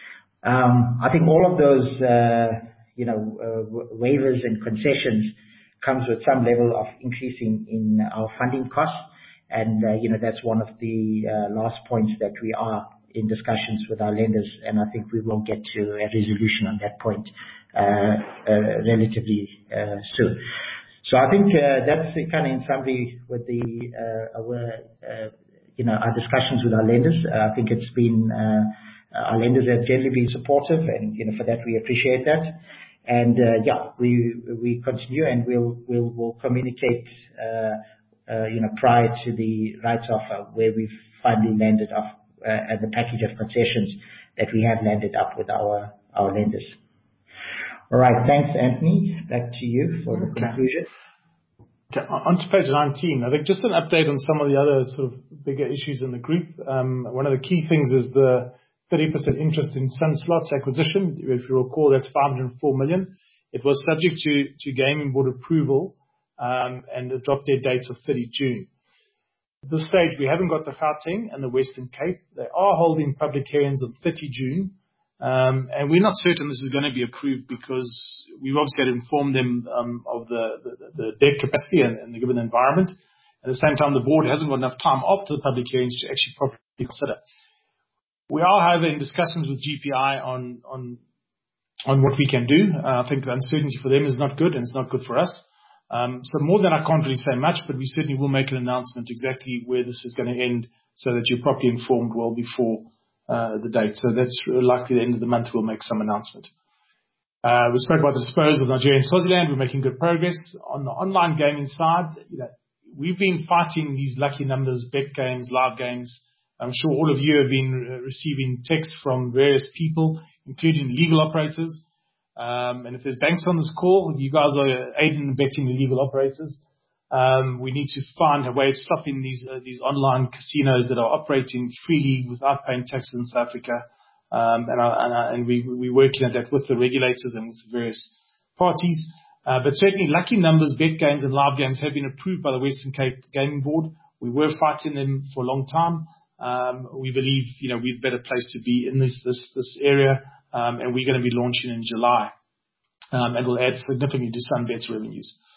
Um, I think all of those, uh, you know, uh, waivers and concessions comes with some level of increasing in our funding costs, and uh, you know that's one of the uh, last points that we are in discussions with our lenders, and I think we will get to a resolution on that point uh, uh, relatively uh, soon. So I think uh, that's kind of in summary with the uh, our, uh, you know our discussions with our lenders. Uh, I think it's been uh, our lenders have generally been supportive, and you know for that we appreciate that. And uh, yeah, we we continue, and we'll we'll we'll communicate uh, uh, you know prior to the rights offer where we've finally landed off uh, and the package of concessions that we have landed up with our our lenders. All right. Thanks, Anthony. Back to you for the okay. conclusion. Okay. On to page nineteen. I think just an update on some of the other sort of bigger issues in the group. Um, one of the key things is the thirty percent interest in Sun Slots acquisition. If you recall, that's five hundred four million. It was subject to, to Gaming Board approval, um, and the drop dead date of thirtieth of June. At this stage, we haven't got the Gauteng and the Western Cape. They are holding public hearings on thirtieth of June. Um, and we're not certain this is going to be approved because we've obviously had to inform them um, of the, the, the debt capacity and, and the given environment. At the same time, the board hasn't got enough time after the public hearings to actually properly consider. We are, however, in discussions with G P I on on on what we can do. Uh, I think the uncertainty for them is not good, and it's not good for us. Um, so more than I can't really say much, but we certainly will make an announcement exactly where this is going to end so that you're properly informed well before Uh, the date. So that's likely the end of the month we'll make some announcement. Uh, we spoke about the disposal of Nigeria and Swaziland. We're making good progress. On the online gaming side, you know, we've been fighting these lucky numbers, bet games, live games. I'm sure all of you have been uh, receiving texts from various people, including legal operators. Um, and if there's banks on this call, you guys are aiding and abetting the legal operators. Um, we need to find a way of stopping these uh, these online casinos that are operating freely without paying taxes in South Africa, um, and, I, and, I, and we, we're working at that with the regulators and with various parties. Uh, but certainly, lucky numbers, bet games, and live games have been approved by the Western Cape Gaming Board. We were fighting them for a long time. Um, we believe, you know, we're a better place to be in this this this area, um, and we're going to be launching in July, um, and will add significantly to Sunbet's revenues.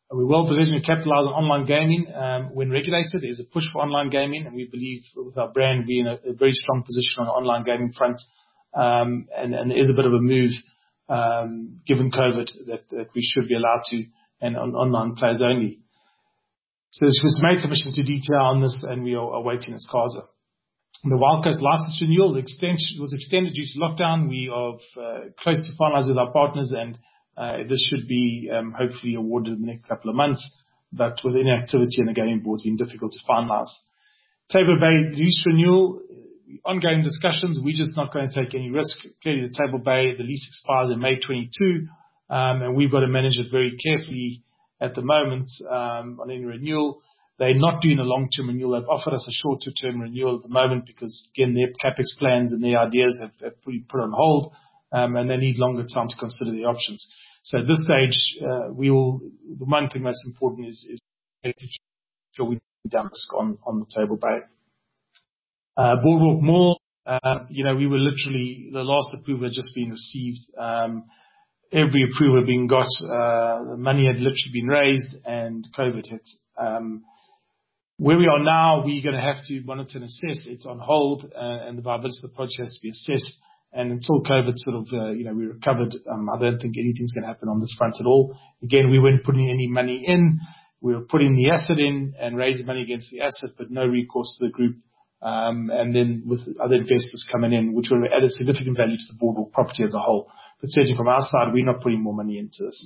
We're well positioned to capitalize on online gaming um, when regulated. There's a push for online gaming, and we believe with our brand being in a, a very strong position on the online gaming front. Um, and, and there is a bit of a move, um, given COVID, that, that we should be allowed to, and on online players only. So we've made submission to D T I on this, and we are awaiting its CASA. The Wild Coast license renewal the extension was extended due to lockdown. We are uh, close to finalize with our partners, and Uh, this should be um, hopefully awarded in the next couple of months, but with inactivity in the gaming board, it's been difficult to finalize. Table Bay lease renewal, ongoing discussions. We're just not going to take any risk. Clearly, the Table Bay, the lease expires in May twenty-two, um, and we've got to manage it very carefully at the moment um, on any renewal. They're not doing a long-term renewal. They've offered us a shorter-term renewal at the moment because, again, their capex plans and their ideas have, have been put on hold, um, and they need longer time to consider the options. So at this stage, uh, we will, the one thing that's important is, is making sure we down risk on, on the Table Bay. Uh, Boardwalk Mall, uh, you know, we were literally, the last approval had just been received. Um, every approval being got, uh, the money had literally been raised and COVID hit. Um, where we are now, we're going to have to monitor and assess. It's on hold, uh, and the viability of the project has to be assessed. And until COVID sort of, uh, you know, we recovered, um, I don't think anything's going to happen on this front at all. Again, we weren't putting any money in. We were putting the asset in and raising money against the asset, but no recourse to the group. Um, and then with other investors coming in, which will add a significant value to the Boardwalk property as a whole. But certainly from our side, we're not putting more money into this.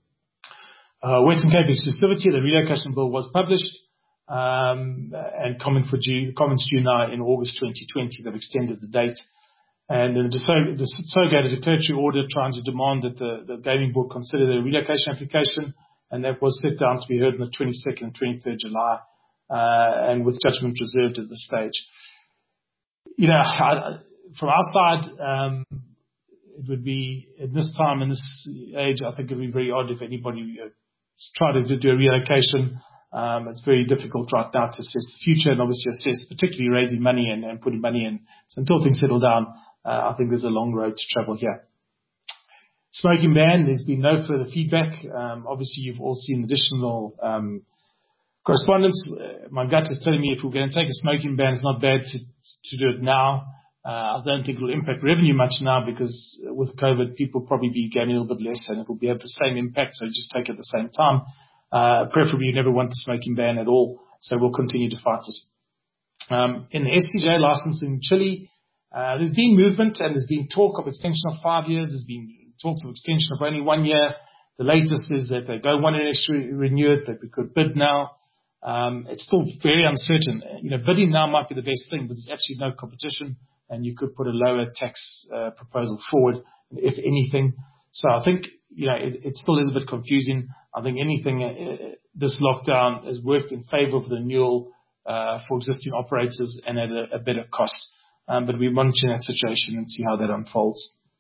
Uh, Western Cape exclusivity, the relocation bill was published, um, and comment for due, comments due now in August twenty twenty. They've extended the date. And the Sogated declaratory order trying to demand that the, the gaming board consider the relocation application, and that was set down to be heard on the twenty-second and twenty-third of July, uh, and with judgment reserved at this stage. You know, I, from our side, um, it would be, at this time, in this age, I think it would be very odd if anybody uh, tried to do a relocation. Um, it's very difficult right now to assess the future and obviously assess particularly raising money and, and putting money in. So until things settle down, Uh, I think there's a long road to travel here. Smoking ban, there's been no further feedback. Um, obviously, you've all seen additional um, correspondence. Uh, my gut is telling me if we're going to take a smoking ban, it's not bad to, to do it now. Uh, I don't think it will impact revenue much now because with COVID, people will probably be gaming a little bit less and it will be have the same impact, so just take it at the same time. Uh, preferably, you never want the smoking ban at all, so we'll continue to fight it. Um, in the S C J license in Chile, Uh, there's been movement and there's been talk of extension of five years. There's been talks of extension of only one year. The latest is that they don't want to actually renew it, that we could bid now. Um, it's still very uncertain. You know, bidding now might be the best thing, but there's actually no competition and you could put a lower tax uh, proposal forward, if anything. So I think, you know, it, it still is a bit confusing. I think anything, uh, this lockdown has worked in favor of the renewal uh, for existing operators and at a, a better cost. Um, but we're monitoring that situation and see how that unfolds.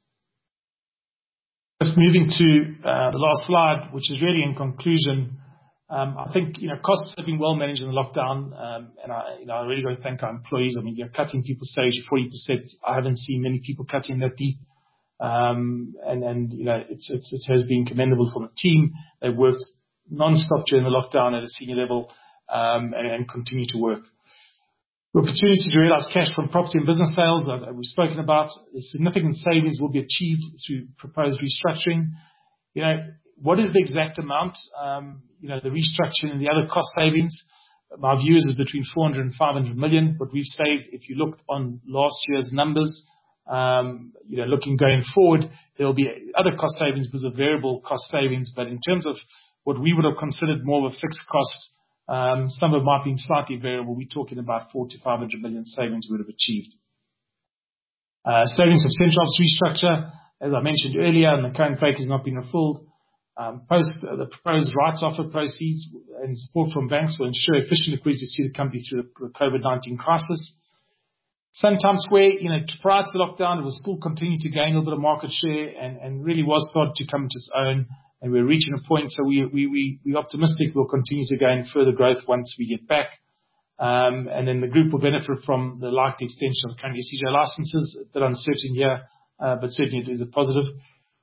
Just moving to uh, the last slide, which is really in conclusion. Um, I think, you know, costs have been well managed in the lockdown, um, and I, you know, I really got to thank our employees. I mean, you're cutting people's salaries forty percent. I haven't seen many people cutting that deep, um, and and you know, it's, it's it has been commendable for the team. They've worked non-stop during the lockdown at a senior level, um, and, and continue to work. The opportunity to realize cash from property and business sales that we've spoken about. The significant savings will be achieved through proposed restructuring. You know, what is the exact amount? Um, you know, the restructuring and the other cost savings, my view is between four hundred and five hundred million. What we've saved, if you looked on last year's numbers, um, you know, looking going forward, there'll be other cost savings because of variable cost savings. But in terms of what we would have considered more of a fixed cost, Um, some of it might be slightly variable. We're talking about four to five hundred million savings we would have achieved. Uh, savings from central office restructure, as I mentioned earlier, and the current fake has not been refilled. Um, post uh, the proposed rights offer proceeds and support from banks will ensure efficient liquidity to see the company through the COVID nineteen crisis. Suntown Square, you know, prior to the lockdown, it was still continuing to gain a little bit of market share and, and really was starting to come into its own. And we're reaching a point, so we, we, we, we're optimistic we'll continue to gain further growth once we get back. Um, and then the group will benefit from the likely extension of the current S C J licenses. A bit uncertain here, uh, but certainly it is a positive.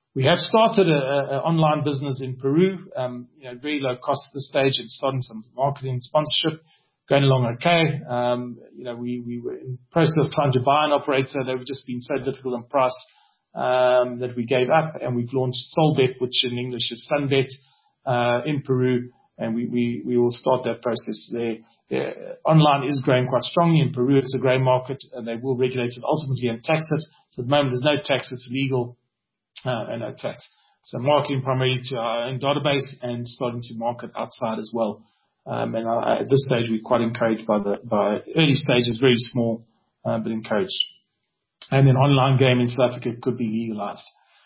We have started an online business in Peru, um, you know, very low cost at this stage. It's starting some marketing sponsorship, going along okay. Um, you know, we, we were in the process of trying to buy an operator. They've just been so difficult on price um, that we gave up, and we've launched SolBet, which in English is Sunbet, uh, in Peru, and we, we, we will start that process there. Uh, online is growing quite strongly in Peru. It's a grey market, and they will regulate it ultimately and tax it. So at the moment, there's no tax. It's legal. Uh, and no tax. So marketing primarily to our own database and starting to market outside as well. Um, and uh, at this stage, we're quite encouraged by the by early stages, very small, uh, but encouraged. And then online gaming in South Africa could be legalized.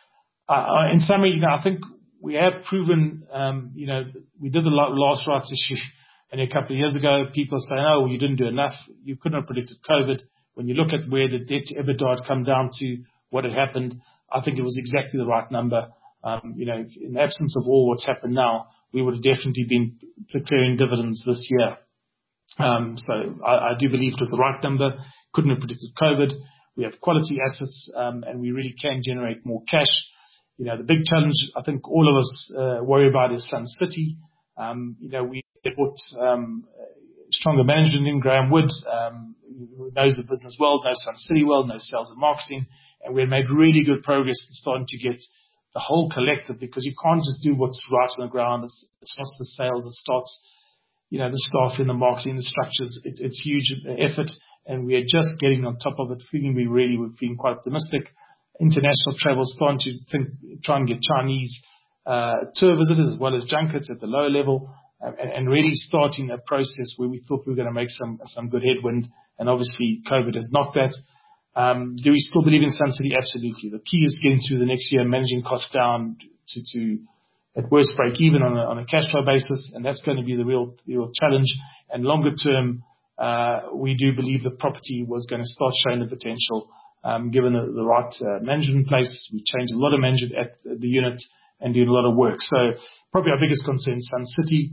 Uh, in summary, you know, I think we have proven, um, you know, we did the last rights issue and a couple of years ago. People are saying, oh, well, you didn't do enough. You couldn't have predicted COVID. When you look at where the debt to EBITDA had come down to, what had happened, I think it was exactly the right number. Um, you know, in the absence of all what's happened now, we would have definitely been declaring dividends this year. Um, so I, I do believe it was the right number. Couldn't have predicted COVID. We have quality assets, um, and we really can generate more cash. You know, the big challenge I think all of us uh, worry about is Sun City. Um, you know, we brought um, stronger management in Graham Wood, um, who knows the business well, knows Sun City well, knows sales and marketing. And we've made really good progress in starting to get the whole collective, because you can't just do what's right on the ground. It's, it starts the sales, it starts, you know, the staff in the marketing, the structures. It, it's huge effort, and we are just getting on top of it, feeling we really, we're feeling quite optimistic. International travel, starting to think, try and get Chinese uh, tour visitors as well as junkets at the lower level, uh, and, and really starting a process where we thought we were going to make some some good headwind, and obviously COVID has knocked that. Um, do we still believe in Sun City? Absolutely. The key is getting through the next year, managing costs down to, to at worst break even on a, on a cash flow basis, and that's going to be the real, the real challenge. And longer term, uh, we do believe the property was going to start showing the potential, um, given the, the right uh, management in place. We changed a lot of management at the unit and doing a lot of work. So probably our biggest concern is Sun City,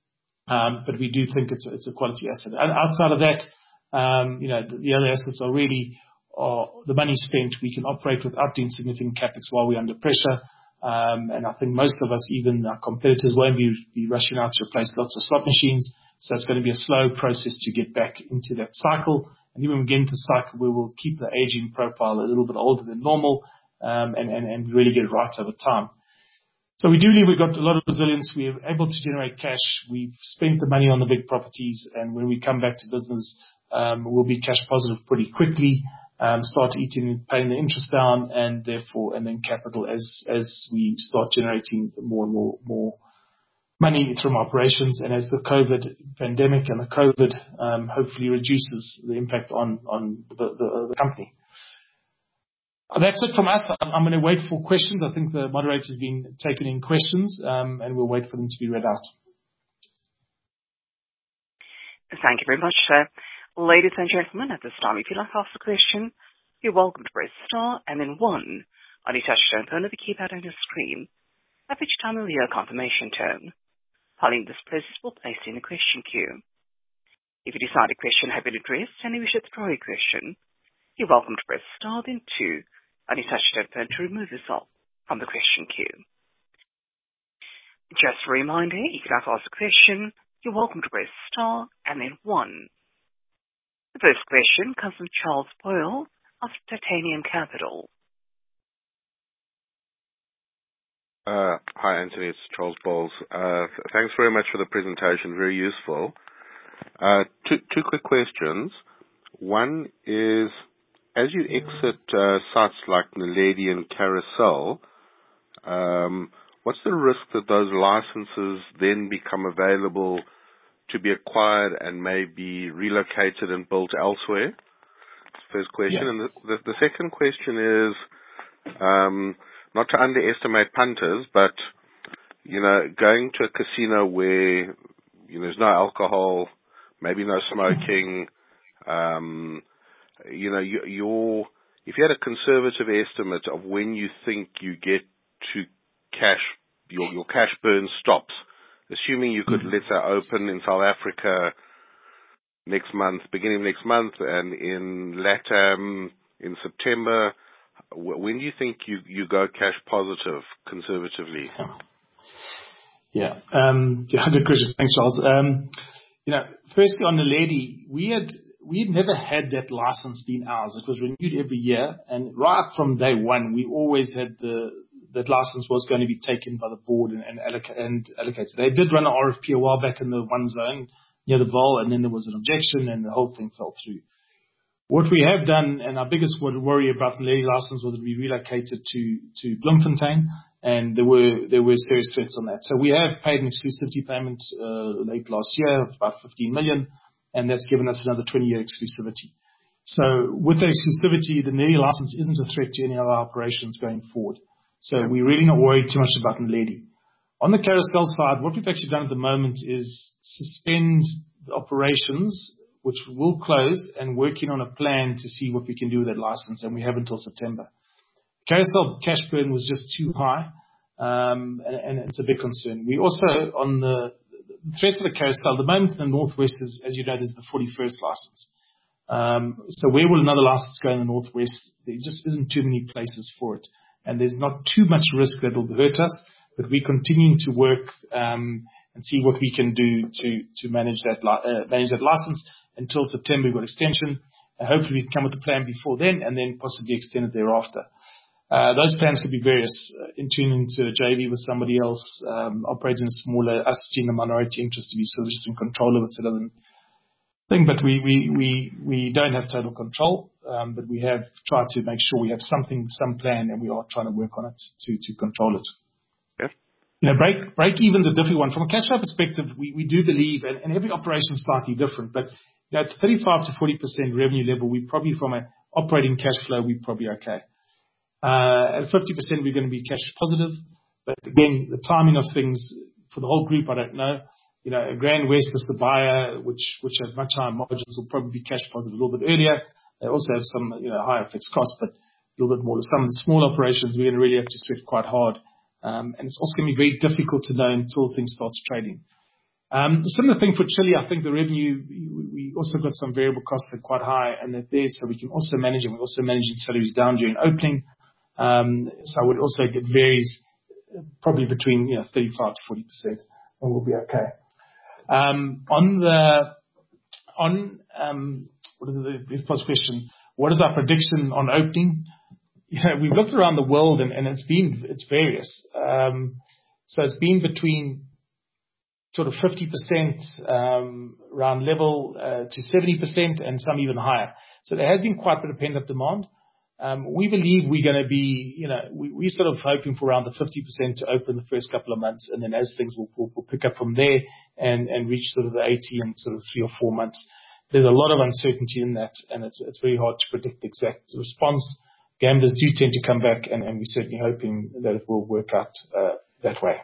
um, but we do think it's a, it's a quality asset. And outside of that, um, you know, the, the other assets are really or the money spent, we can operate without doing significant capex while we're under pressure. Um, and I think most of us, even our competitors, won't be, be rushing out to replace lots of slot machines. So it's going to be a slow process to get back into that cycle. And even when we get into the cycle, we will keep the aging profile a little bit older than normal, um, and, and, and really get it right over time. So we do believe we've got a lot of resilience. We're able to generate cash. We've spent the money on the big properties. And when we come back to business, um, we'll be cash positive pretty quickly. Um, start eating, paying the interest down, and therefore, and then capital as as we start generating more and more more money from operations, and as the COVID pandemic and the COVID um, hopefully reduces the impact on on the, the, the company. That's it from us. I'm going to wait for questions. I think the moderator has been taking in questions, um, and we'll wait for them to be read out. Thank you very much, sir. Ladies and gentlemen, at this time, if you'd like to ask a question, you're welcome to press star and then one on your touch-tone phone or the keypad on your screen, at which time you'll hear a confirmation tone. Following this process will place you in the question queue. If you decide a question has been addressed and you wish to throw a question, you're welcome to press star then two on your touch-tone phone to remove yourself from the question queue. Just a reminder, if you'd like to ask a question, you're welcome to press star and then one. The first question comes from Charles Boyle of Titanium Capital. Uh, hi, Anthony. It's Charles Bowles. Uh, th- thanks very much for the presentation. Very useful. Uh, two, two quick questions. One is, as you exit uh, sites like Naledi and Carousel, um, what's the risk that those licenses then become available to be acquired and maybe relocated and built elsewhere? First question. Yeah. And the, the, the second question is, um, not to underestimate punters, but, you know, going to a casino where, you know, there's no alcohol, maybe no smoking, um, you know, you, you're, if you had a conservative estimate of when you think you get to cash, your, your cash burn stops, assuming you could, let's say, open in South Africa next month, beginning of next month, and in LATAM in September, when do you think you, you go cash positive, conservatively? Yeah. Um, yeah, good question. Thanks, Charles. Um, you know, firstly on Naledi, we had, we had never had that license being ours. It was renewed every year, and right from day one, we always had the, that license was going to be taken by the board and, and, alloc- and allocated. They did run an R F P a while back in the one zone near the Vaal, and then there was an objection, and the whole thing fell through. What we have done, and our biggest worry about the Naledi license was that we relocated to, to Bloemfontein, and there were, there were serious threats on that. So we have paid an exclusivity payment, uh, late last year of about fifteen million, and that's given us another twenty year exclusivity. So with the exclusivity, the Naledi license isn't a threat to any of our operations going forward. So we're really not worried too much about Naledi. On the carousel side, what we've actually done at the moment is suspend the operations, which will close, and working on a plan to see what we can do with that license, and we have until September. Carousel cash burn was just too high, um, and, and it's a big concern. We also, on the, the threats of the carousel, the moment in the Northwest is, as you know, there's the forty-first license. Um, so where will another license go in the Northwest? There just isn't too many places for it, and there's not too much risk that will hurt us, but we're continuing to work um, and see what we can do to, to manage that li- uh, manage that license. Until September, we've got extension. Uh, hopefully we can come with a plan before then, and then possibly extend it thereafter. Uh, those plans could be various, uh, in tuning into a J V with somebody else, um, operating a smaller, us being a minority interest to be sort of just in control of it, so it doesn't think, but we, we, we, we don't have total control, um, but we have tried to make sure we have something, some plan, and we are trying to work on it to, to control it. Yeah. You know, break, break even's a difficult one. From a cash flow perspective, we, we do believe, and, and every operation is slightly different, but you know, at thirty-five to forty percent revenue level, we probably, from an operating cash flow, we're probably okay. Uh, at fifty percent, we're going to be cash positive. But again, the timing of things for the whole group, I don't know. You know, Grand West, the Sabaya, which, which have much higher margins, will probably be cash positive a little bit earlier. They also have some, you know, higher fixed costs, but a little bit more. Some of the small operations, we're going to really have to sweat quite hard. Um, and it's also going to be very difficult to know until things starts trading. Um, the similar thing for Chile, I think the revenue, we also got some variable costs that are quite high, and that there, so we can also manage, and we're also managing salaries down during opening. Um, so I would also get varies probably between, you know, thirty-five to forty percent, and we'll be okay. Um, on the, on, um, what is the, this first question? What is our prediction on opening? You know, we've looked around the world, and, and it's been, it's various. Um, so it's been between sort of fifty percent um, round level uh, to seventy percent, and some even higher. So there has been quite a bit of pent-up demand. Um, we believe we're going to be, you know, we, we're sort of hoping for around the fifty percent to open the first couple of months, and then as things will, will, will pick up from there and, and reach sort of the eighty in sort of three or four months. There's a lot of uncertainty in that, and it's it's very hard to predict the exact response. Gamblers do tend to come back, and, and we're certainly hoping that it will work out uh, that way.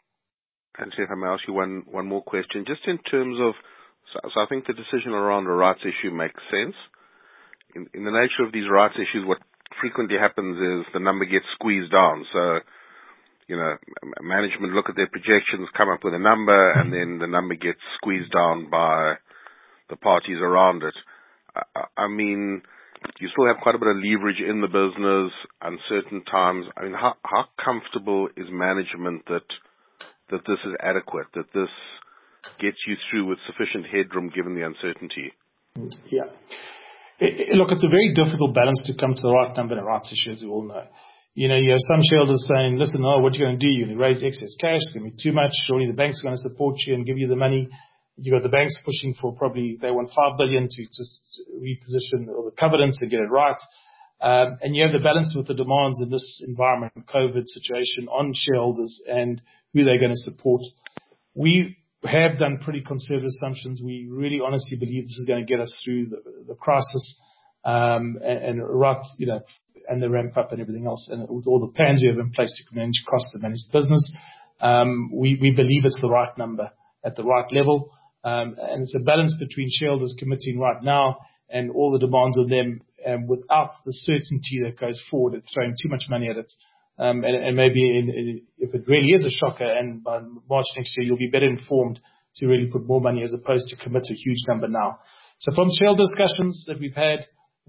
And if I may ask you one, one more question, just in terms of, so, so I think the decision around a rights issue makes sense. In, in the nature of these rights issues, what frequently happens is the number gets squeezed down. So, you know, management look at their projections, come up with a number, and then the number gets squeezed down by the parties around it. I, I mean, you still have quite a bit of leverage in the business, uncertain times. I mean, how, how comfortable is management that that this is adequate, that this gets you through with sufficient headroom given the uncertainty? Yeah. It, it, look, it's a very difficult balance to come to the right number in a rights issue, as we all know. You know, you have some shareholders saying, listen, oh, what are you going to do? You're going to raise excess cash. It's going to be too much. Surely the banks are going to support you and give you the money. You've got the banks pushing for probably, they want five billion to, to, to reposition all the covenants and get it right. Um, and you have the balance with the demands in this environment, COVID situation, on shareholders and who they're going to support. We have done pretty conservative assumptions. We really honestly believe this is going to get us through the, the crisis, um, and, and right, you know, and the ramp up and everything else. And with all the plans we have in place to manage costs and manage the business, um, we, we believe it's the right number at the right level. Um, and it's a balance between shareholders committing right now and all the demands of them, um, without the certainty that goes forward. It's throwing too much money at it. Um, and, and maybe in, in, if it really is a shocker, and by March next year, you'll be better informed to really put more money as opposed to commit a huge number now. So from shareholder discussions that we've had,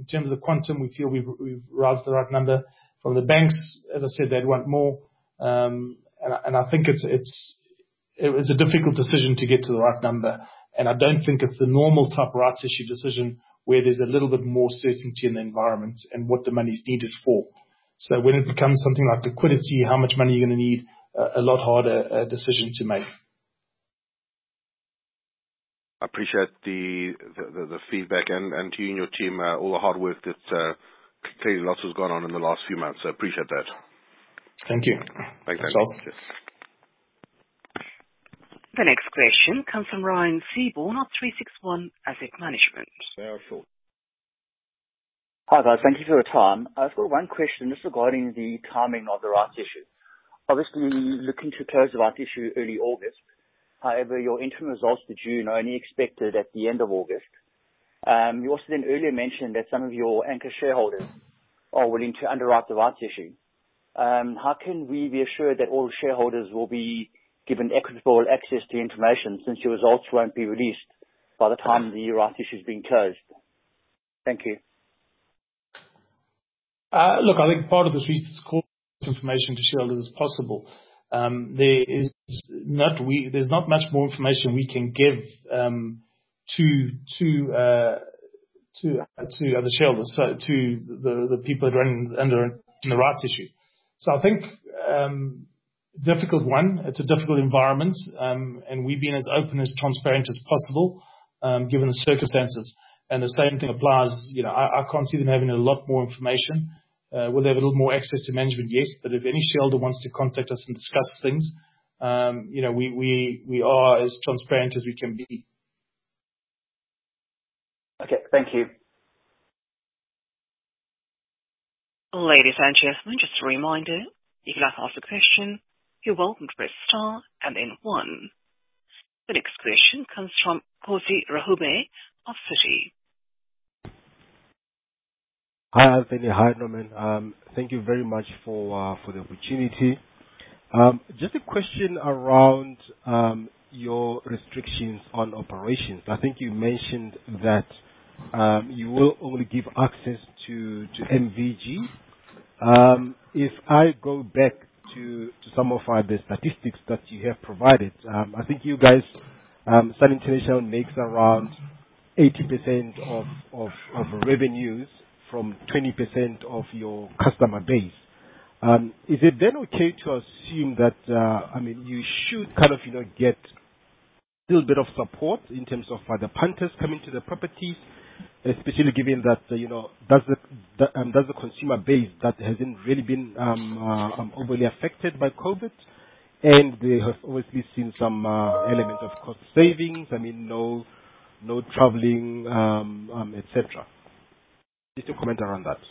In terms of the quantum, we feel we've, we've raised the right number. From the banks, as I said, they'd want more. Um, and, and I think it's, it's, it was a difficult decision to get to the right number. And I don't think it's the normal type rights issue decision where there's a little bit more certainty in the environment and what the money is needed for. So when it becomes something like liquidity, how much money you're going to need, uh, a lot harder uh, decision to make. I appreciate the, the, the feedback and, and to you and your team, uh, all the hard work that uh, clearly lots has gone on in the last few months. So I appreciate that. Thank you. Thanks, Thanks, Charles. The next question comes from Ryan Seaborn of three sixty-one Asset Management. Yeah, sure. Hi guys, thank you for your time. I've got one question just regarding the timing of the rights issue. Obviously, looking to close the rights issue early August. However, your interim results for June are only expected at the end of August. Um, you also then earlier mentioned that some of your anchor shareholders are willing to underwrite the rights issue. Um, how can we be assured that all shareholders will be given equitable access to information since your results won't be released by the time the rights issue is being closed? Thank you. Uh, look, I think part of this is to call information to shareholders as possible. Um, there is not we there's not much more information we can give um, to to uh, to uh, to other shareholders, so to the the people that run under the rights issue. So I think um, difficult one. It's a difficult environment, um, and we've been as open as transparent as possible, um, given the circumstances. And the same thing applies. You know, I, I can't see them having a lot more information. Uh, will they have a little more access to management? Yes. But if any shareholder wants to contact us and discuss things, um, you know, we, we, we are as transparent as we can be. Okay. Thank you. Ladies and gentlemen, just a reminder, if you'd like to ask a question, you're welcome to press star and then one. The next question comes from Kosi Rahube of Citi. Hi, Anthony. Hi, Norman. Um, thank you very much for uh, for the opportunity. Um, just a question around um, your restrictions on operations. I think you mentioned that um, you will only give access to, to M V G. Um, if I go back to, to some of uh, the statistics that you have provided, um, I think you guys, um, Sun International makes around eighty percent of, of, of revenues from twenty percent of your customer base. Um, is it then okay to assume that, uh, I mean, you should kind of, you know, get a little bit of support in terms of uh, the punters coming to the properties, especially given that, uh, you know, does the, the, um, does the consumer base that hasn't really been um, uh, um, overly affected by COVID, and they have obviously seen some uh, element of cost savings, I mean, no, no traveling, um, um, et cetera. Just a comment around that.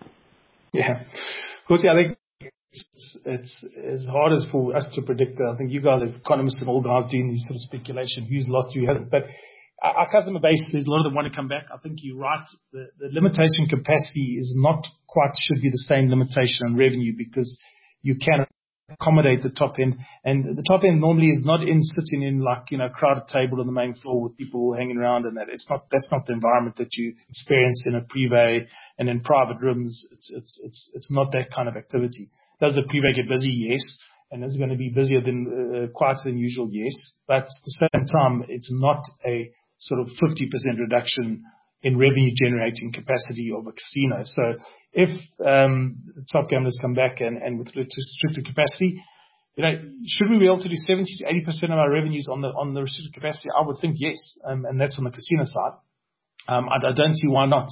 Yeah. Of course, yeah, I think it's, it's as hard as for us to predict. I think you guys are economists and all guys doing these sort of speculation, who's lost, who hasn't. But our customer base, there's a lot of them want to come back. I think you're right. The, the limitation capacity is not quite, should be the same limitation on revenue, because you can accommodate the top end. And the top end normally is not in sitting in like, you know, crowded table on the main floor with people hanging around and that. It's not, that's not the environment that you experience in a privé and in private rooms. It's, it's, it's, it's not that kind of activity. Does the privé get busy? Yes. And is it going to be busier than, uh, quieter than usual? Yes. But at the same time, it's not a sort of fifty percent reduction in revenue generating capacity of a casino. So if um, the top gamblers come back and, and with restricted capacity, you know, should we be able to do seventy to eighty percent of our revenues on the on the restricted capacity? I would think yes, um, and that's on the casino side. Um, I, I don't see why not.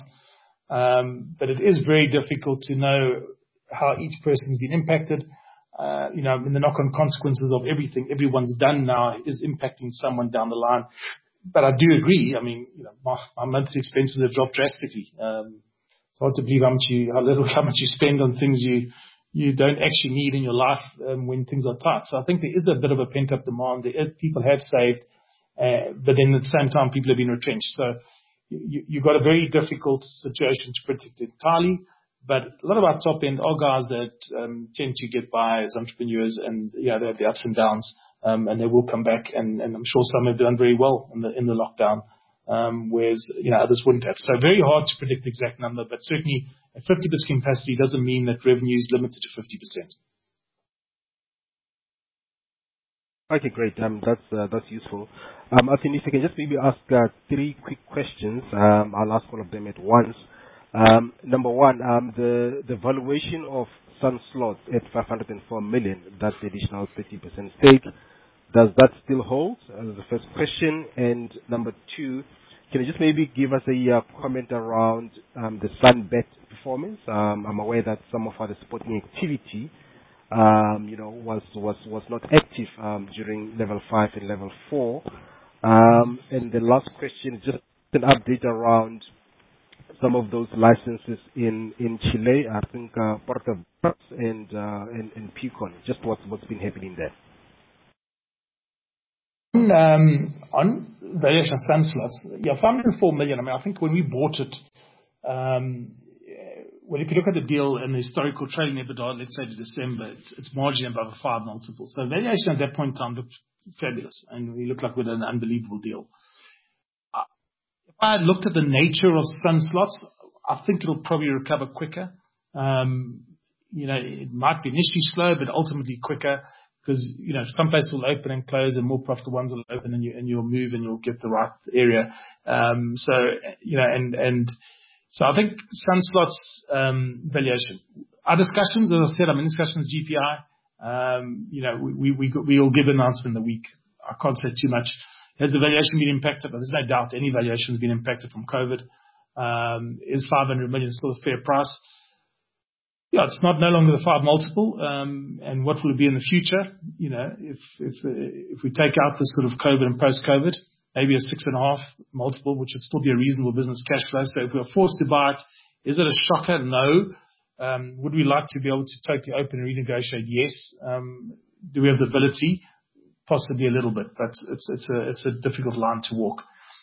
Um, but it is very difficult to know how each person's been impacted. Uh, you know, I mean, the knock-on consequences of everything everyone's done now is impacting someone down the line. But I do agree. I mean, you know, my, my monthly expenses have dropped drastically. Um, it's hard to believe how much you, how little, how much you spend on things you, you don't actually need in your life um, when things are tight. So I think there is a bit of a pent-up demand. There is, people have saved, uh, but then at the same time, people have been retrenched. So you, you've got a very difficult situation to predict entirely. But a lot of our top end are guys that um, tend to get by as entrepreneurs, and yeah, they have the ups and downs. Um, and they will come back, and, and I'm sure some have done very well in the in the lockdown. um, whereas, you know, others wouldn't have. So very hard to predict the exact number, but certainly at fifty percent capacity doesn't mean that revenue is limited to fifty percent. Okay, great. Um, that's uh, that's useful. Um, I think if I can just maybe ask uh, three quick questions. Um, I'll ask all of them at once. Um, number one, um, the the valuation of Sun Slots at five hundred four million. That's the additional thirty percent stake. Does that still hold? As the first question. And number two, can you just maybe give us a uh, comment around um, the SunBet performance? Um, I'm aware that some of our sporting activity, um, you know, was was was not active um, during level five and level four. Um, and the last question is just an update around some of those licenses in, in Chile. I think uh, Porta and, uh, and and Picon. Just what's what's been happening there. Um, on valuation of Sun Slots, yeah, five hundred four million. I mean, I think when we bought it, um, well, if you look at the deal and the historical trading EBITDA, let's say to December, it's, it's marginally above a five multiple. So valuation at that point in time looked fabulous, and we looked like we had an unbelievable deal. Uh, if I had looked at the nature of Sun Slots, I think it'll probably recover quicker. Um, you know, it might be initially slow, but ultimately quicker. Because, you know, some places will open and close and more profitable ones will open and, you, and you'll move and you'll get the right area. Um, so, you know, and, and so I think Sun Slots, um, valuation. Our discussions, as I said, I'm in discussions with G P I. Um, you know, we, we, we, we will give an announcement in the week. I can't say too much. Has the valuation been impacted? But there's no doubt any valuation has been impacted from COVID. Um, is five hundred million still a fair price? Yeah, it's not no longer the five multiple, um, and what will it be in the future? You know, if if uh, if we take out the sort of COVID and post-COVID, maybe a six and a half multiple, which would still be a reasonable business cash flow. So if we are forced to buy it, is it a shocker? No. Um, would we like to be able to totally open and renegotiate? Yes. Um, do we have the ability? Possibly a little bit, but it's it's a it's a difficult line to walk.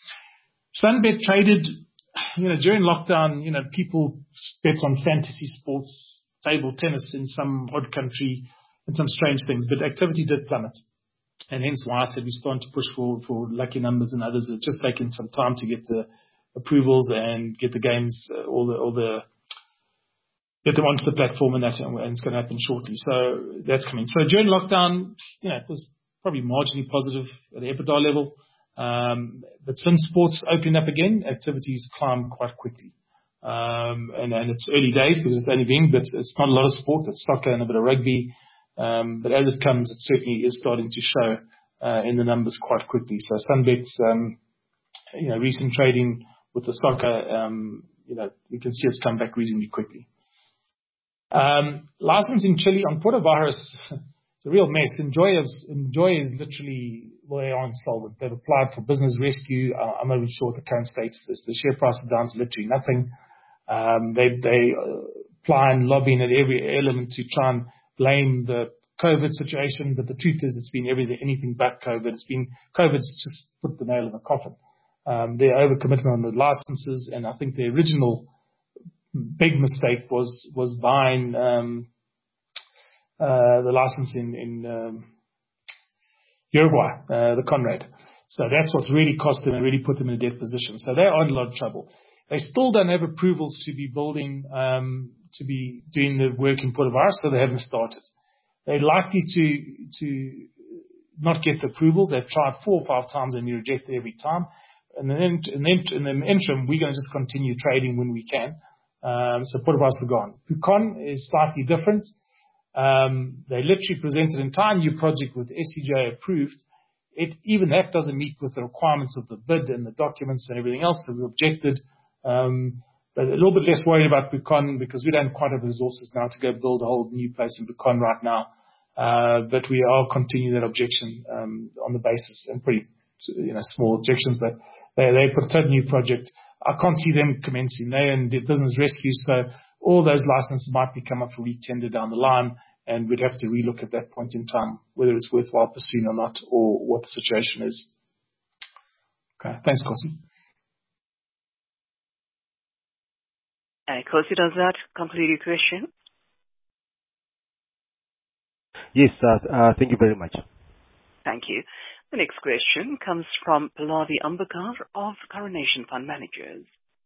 SunBet traded, you know, during lockdown. You know, people bet on fantasy sports, table tennis in some odd country, and some strange things, but activity did plummet. And hence why I said we're starting to push for, for lucky numbers and others. It's just taking some time to get the approvals and get the games, uh, all the, all the, get them onto the platform, and that, and it's going to happen shortly. So that's coming. So during lockdown, you know, it was probably marginally positive at the EBITDA level. Um, but since sports opening up again, activities climbed quite quickly. Um, and, and it's early days because it's only been, but it's not a lot of sport. It's soccer and a bit of rugby. Um, but as it comes, it certainly is starting to show, uh, in the numbers quite quickly. So SunBet's, um, you know, recent trading with the soccer, um, you know, you can see it's come back reasonably quickly. Um, license in Chile on Puerto Barras, it's a real mess. Enjoy is, Enjoy is literally, well, they are insolvent. They've applied for business rescue. Uh, I'm not even sure what the current status is. The share price is down to literally nothing. Um, they, they uh, apply and lobbying at every element to try and blame the COVID situation, but the truth is it's been everything, anything but COVID. It's been, COVID's just put the nail in the coffin. Um, their overcommitment on the licenses, and I think the original big mistake was, was buying, um, uh, the license in, in, um, Uruguay, uh, the Conrad. So that's what's really cost them and really put them in a debt position. So they are in a lot of trouble. They still don't have approvals to be building, um, to be doing the work in Puerto Barras, so they haven't started. They're likely to, to not get the approvals. They've tried four or five times and you reject it every time. And then, and then in the interim, we're going to just continue trading when we can. Um, so Puerto Barras are gone. Pucon is slightly different. Um, they literally presented an entire new project with S C J approved. It, even that doesn't meet with the requirements of the bid and the documents and everything else, so we objected. Um, but a little bit less worried about Pucon because we don't quite have the resources now to go build a whole new place in Pucon right now. Uh, but we are continuing that objection, um, on the basis, and pretty, you know, small objections, but they, they put a total new project. I can't see them commencing. They're in business rescue, so all those licenses might be come up for re-tender down the line, and we'd have to relook at that point in time, whether it's worthwhile pursuing or not, or what the situation is. Okay, thanks, Kosi. Uh, Kosi, does that conclude your question? Yes, uh, uh, thank you very much. Thank you. The next question comes from Pallavi Ambakar of Coronation Fund Managers.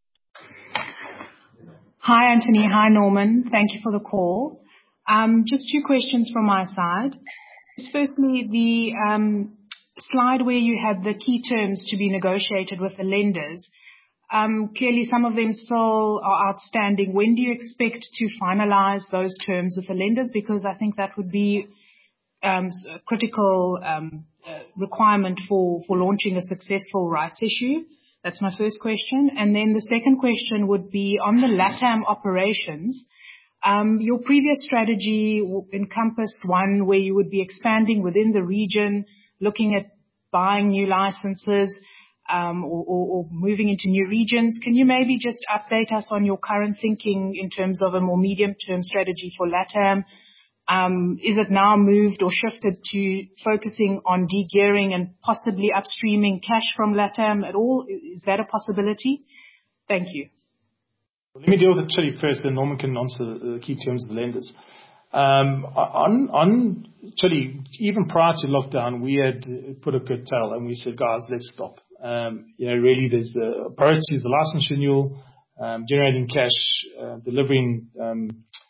Hi, Anthony. Hi, Norman. Thank you for the call. Um, just two questions from my side. Firstly, the um, slide where you had the key terms to be negotiated with the lenders. Um, clearly, some of them still are outstanding. When do you expect to finalize those terms with the lenders? Because I think that would be um, a critical um, uh, requirement for, for launching a successful rights issue. That's my first question. And then the second question would be on the LATAM operations. Um, your previous strategy encompassed one where you would be expanding within the region, looking at buying new licenses, um, or, or, or moving into new regions. Can you maybe just update us on your current thinking in terms of a more medium-term strategy for LATAM? Um, is it now moved or shifted to focusing on de-gearing and possibly upstreaming cash from LATAM at all? Is that a possibility? Thank you. Let me deal with Chile first, then Norman can answer the key terms of the lenders. Um, on, on Chile, even prior to lockdown, we had put a curtail and we said, guys, let's stop. Um, you know, really, there's the priority is the license renewal, um, generating cash, uh, delivering um,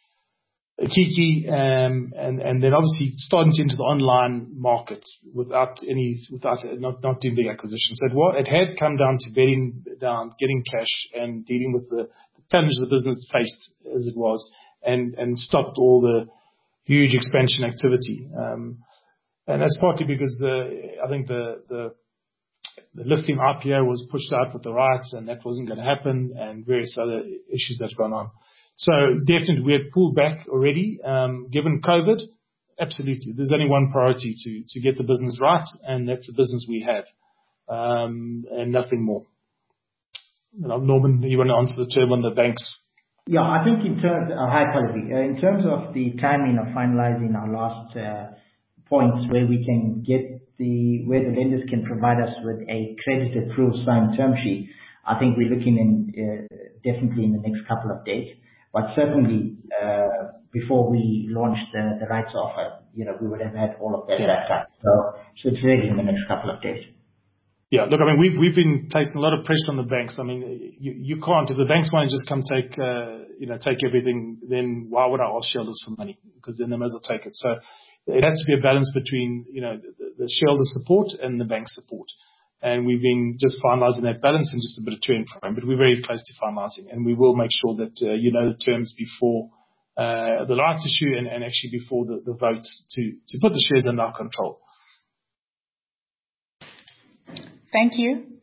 a Kiki, um, and, and then obviously starting to enter the online market without any, without not, not doing big acquisitions. So it, was, it had come down to bedding down, getting cash, and dealing with the, the challenges the business faced as it was, and, and stopped all the huge expansion activity. Um, and that's partly because uh, I think the, the the listing I P O was pushed out with the rights, and that wasn't going to happen, and various other issues that have gone on. So definitely we had pulled back already, um, given COVID. Absolutely. There's only one priority to, to get the business right, and that's the business we have, um, and nothing more. You know, Norman, you want to answer the term on the banks? Yeah, I think in terms, uh, hi, Pallavi. Uh, in terms of the timing of finalizing our last uh, points where we can get the, where the lenders can provide us with a credit approved signed term sheet, I think we're looking in uh, definitely in the next couple of days. But certainly, uh, before we launch the, the rights offer, you know, we would have had all of that yeah. wrapped up. So, so it's ready in the next couple of days. Yeah, look, I mean, we've, we've been placing a lot of pressure on the banks. I mean, you, you can't, if the banks want to just come take, uh, you know, take everything, then why would I ask shareholders for money? Because then they may as well take it. So it has to be a balance between, you know, the, the shareholder support and the bank support. And we've been just finalizing that balance and just a bit of turn frame, but we're very close to finalizing, and we will make sure that, uh, you know, the terms before, uh, the rights issue and, and actually before the, the vote to, to put the shares under our control. Thank you.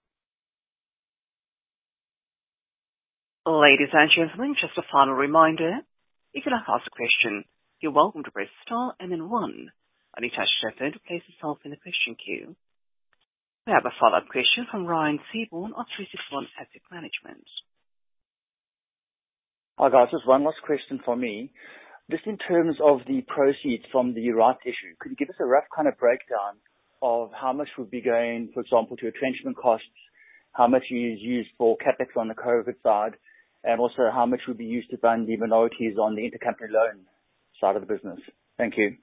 Ladies and gentlemen, just a final reminder. If you'd like to ask a question, you're welcome to press star and then one on your touch phone to place yourself in the question queue. We have a follow-up question from Ryan Seaborn of three sixty-one Asset Management. Hi guys, just one last question for me. Just in terms of the proceeds from the rights issue, could you give us a rough kind of breakdown of how much would be going, for example, to retrenchment costs, how much is used for capex on the COVID side, and also how much would be used to fund the minorities on the intercompany loan side of the business? Thank you.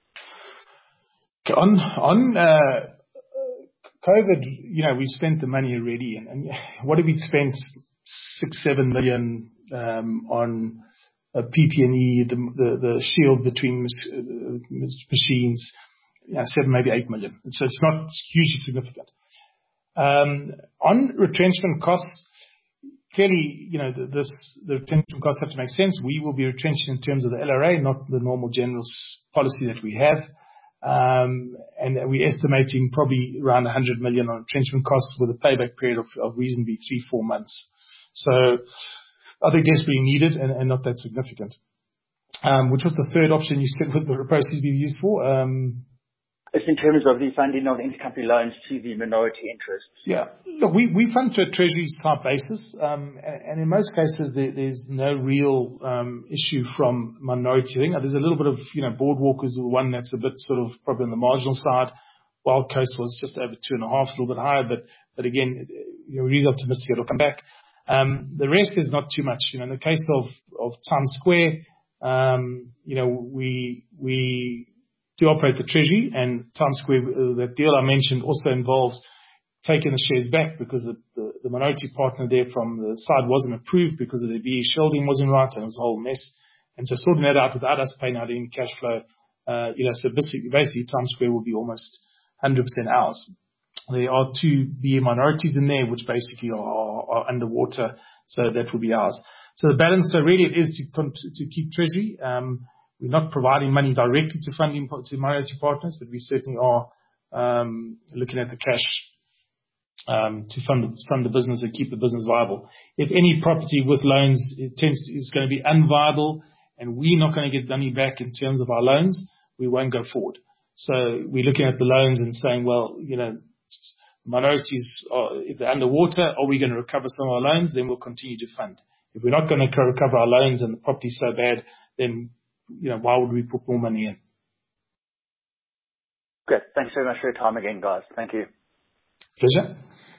On, on, uh, COVID, you know, we've spent the money already, and, and what have we spent? Six, seven million um, on uh, P P E, the, the, the shield between uh, machines, you know, seven, maybe eight million. So it's not hugely significant. Um, on retrenchment costs, clearly, you know, the, this, the retrenchment costs have to make sense. We will be retrenching in terms of the L R A, not the normal general policy that we have. Um, and we're estimating probably around one hundred million on retrenchment costs with a payback period of, of reasonably three, four months. So I think desperately needed and, and not that significant. Um, which was the third option you said would the proceeds be used for? Um, It's in terms of the funding of intercompany loans to the minority interests. Yeah. Look, we, we fund to a treasuries type basis, um, and, and in most cases there, there's no real um, issue from minority thing. There's a little bit of, you know, Boardwalk is the one that's a bit sort of probably on the marginal side. Wild Coast was just over two and a half, a little bit higher, but, but again, you're really optimistic it'll come back. Um, the rest is not too much. You know, in the case of, of Times Square, um, you know, we, we, to operate the treasury, and Times Square, uh, that deal I mentioned also involves taking the shares back because the, the, the minority partner there from the side wasn't approved because of the B E shielding wasn't right, and it was a whole mess. And so sorting that out without us paying out any cash flow, uh, you know, so basically, basically Times Square will be almost one hundred percent ours. There are two B E minorities in there which basically are, are underwater, so that will be ours. So the balance, so really it is to, to keep treasury. Um, we're not providing money directly to funding to minority partners, but we certainly are um, looking at the cash Um, to fund the, fund the business and keep the business viable. If any property with loans it tends to, is going to be unviable and we're not going to get money back in terms of our loans, we won't go forward. So we're looking at the loans and saying, well, you know, minorities, are, if they're underwater, are we going to recover some of our loans? Then we'll continue to fund. If we're not going to recover our loans and the property's so bad, then, you know, why would we put more money in? Good. Thanks very much for your time again, guys. Thank you. Pleasure.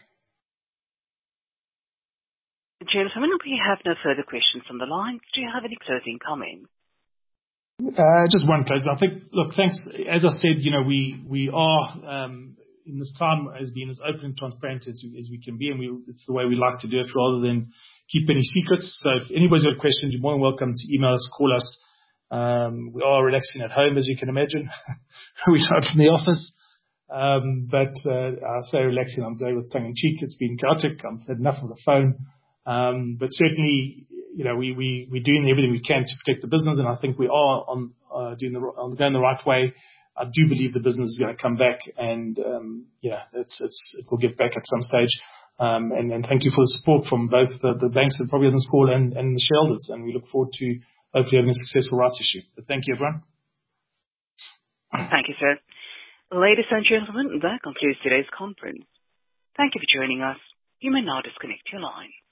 Gentlemen, we have no further questions on the line. Do you have any closing comments? Uh, just one closing. I think, look, thanks. As I said, you know, we, we are, um, in this time as being as open and transparent as, as we can be, and we, it's the way we like to do it rather than keep any secrets. So if anybody's got questions, you're more than welcome to email us, call us. Um, we are relaxing at home, as you can imagine. We're not in the office. Um, but, uh, I say relaxing, I'm saying with tongue in cheek. It's been chaotic. I've had enough of the phone. Um, but certainly, you know, we, we, we're doing everything we can to protect the business, and I think we are on, uh, doing the, on going the right way. I do believe the business is going to come back, and, um, yeah, it's, it's, it will get back at some stage. Um, and, and thank you for the support from both the, the banks that are probably on this call and, and the shareholders, and we look forward to hopefully having a successful rights issue. But thank you, everyone. Thank you, sir. Ladies and gentlemen, that concludes today's conference. Thank you for joining us. You may now disconnect your line.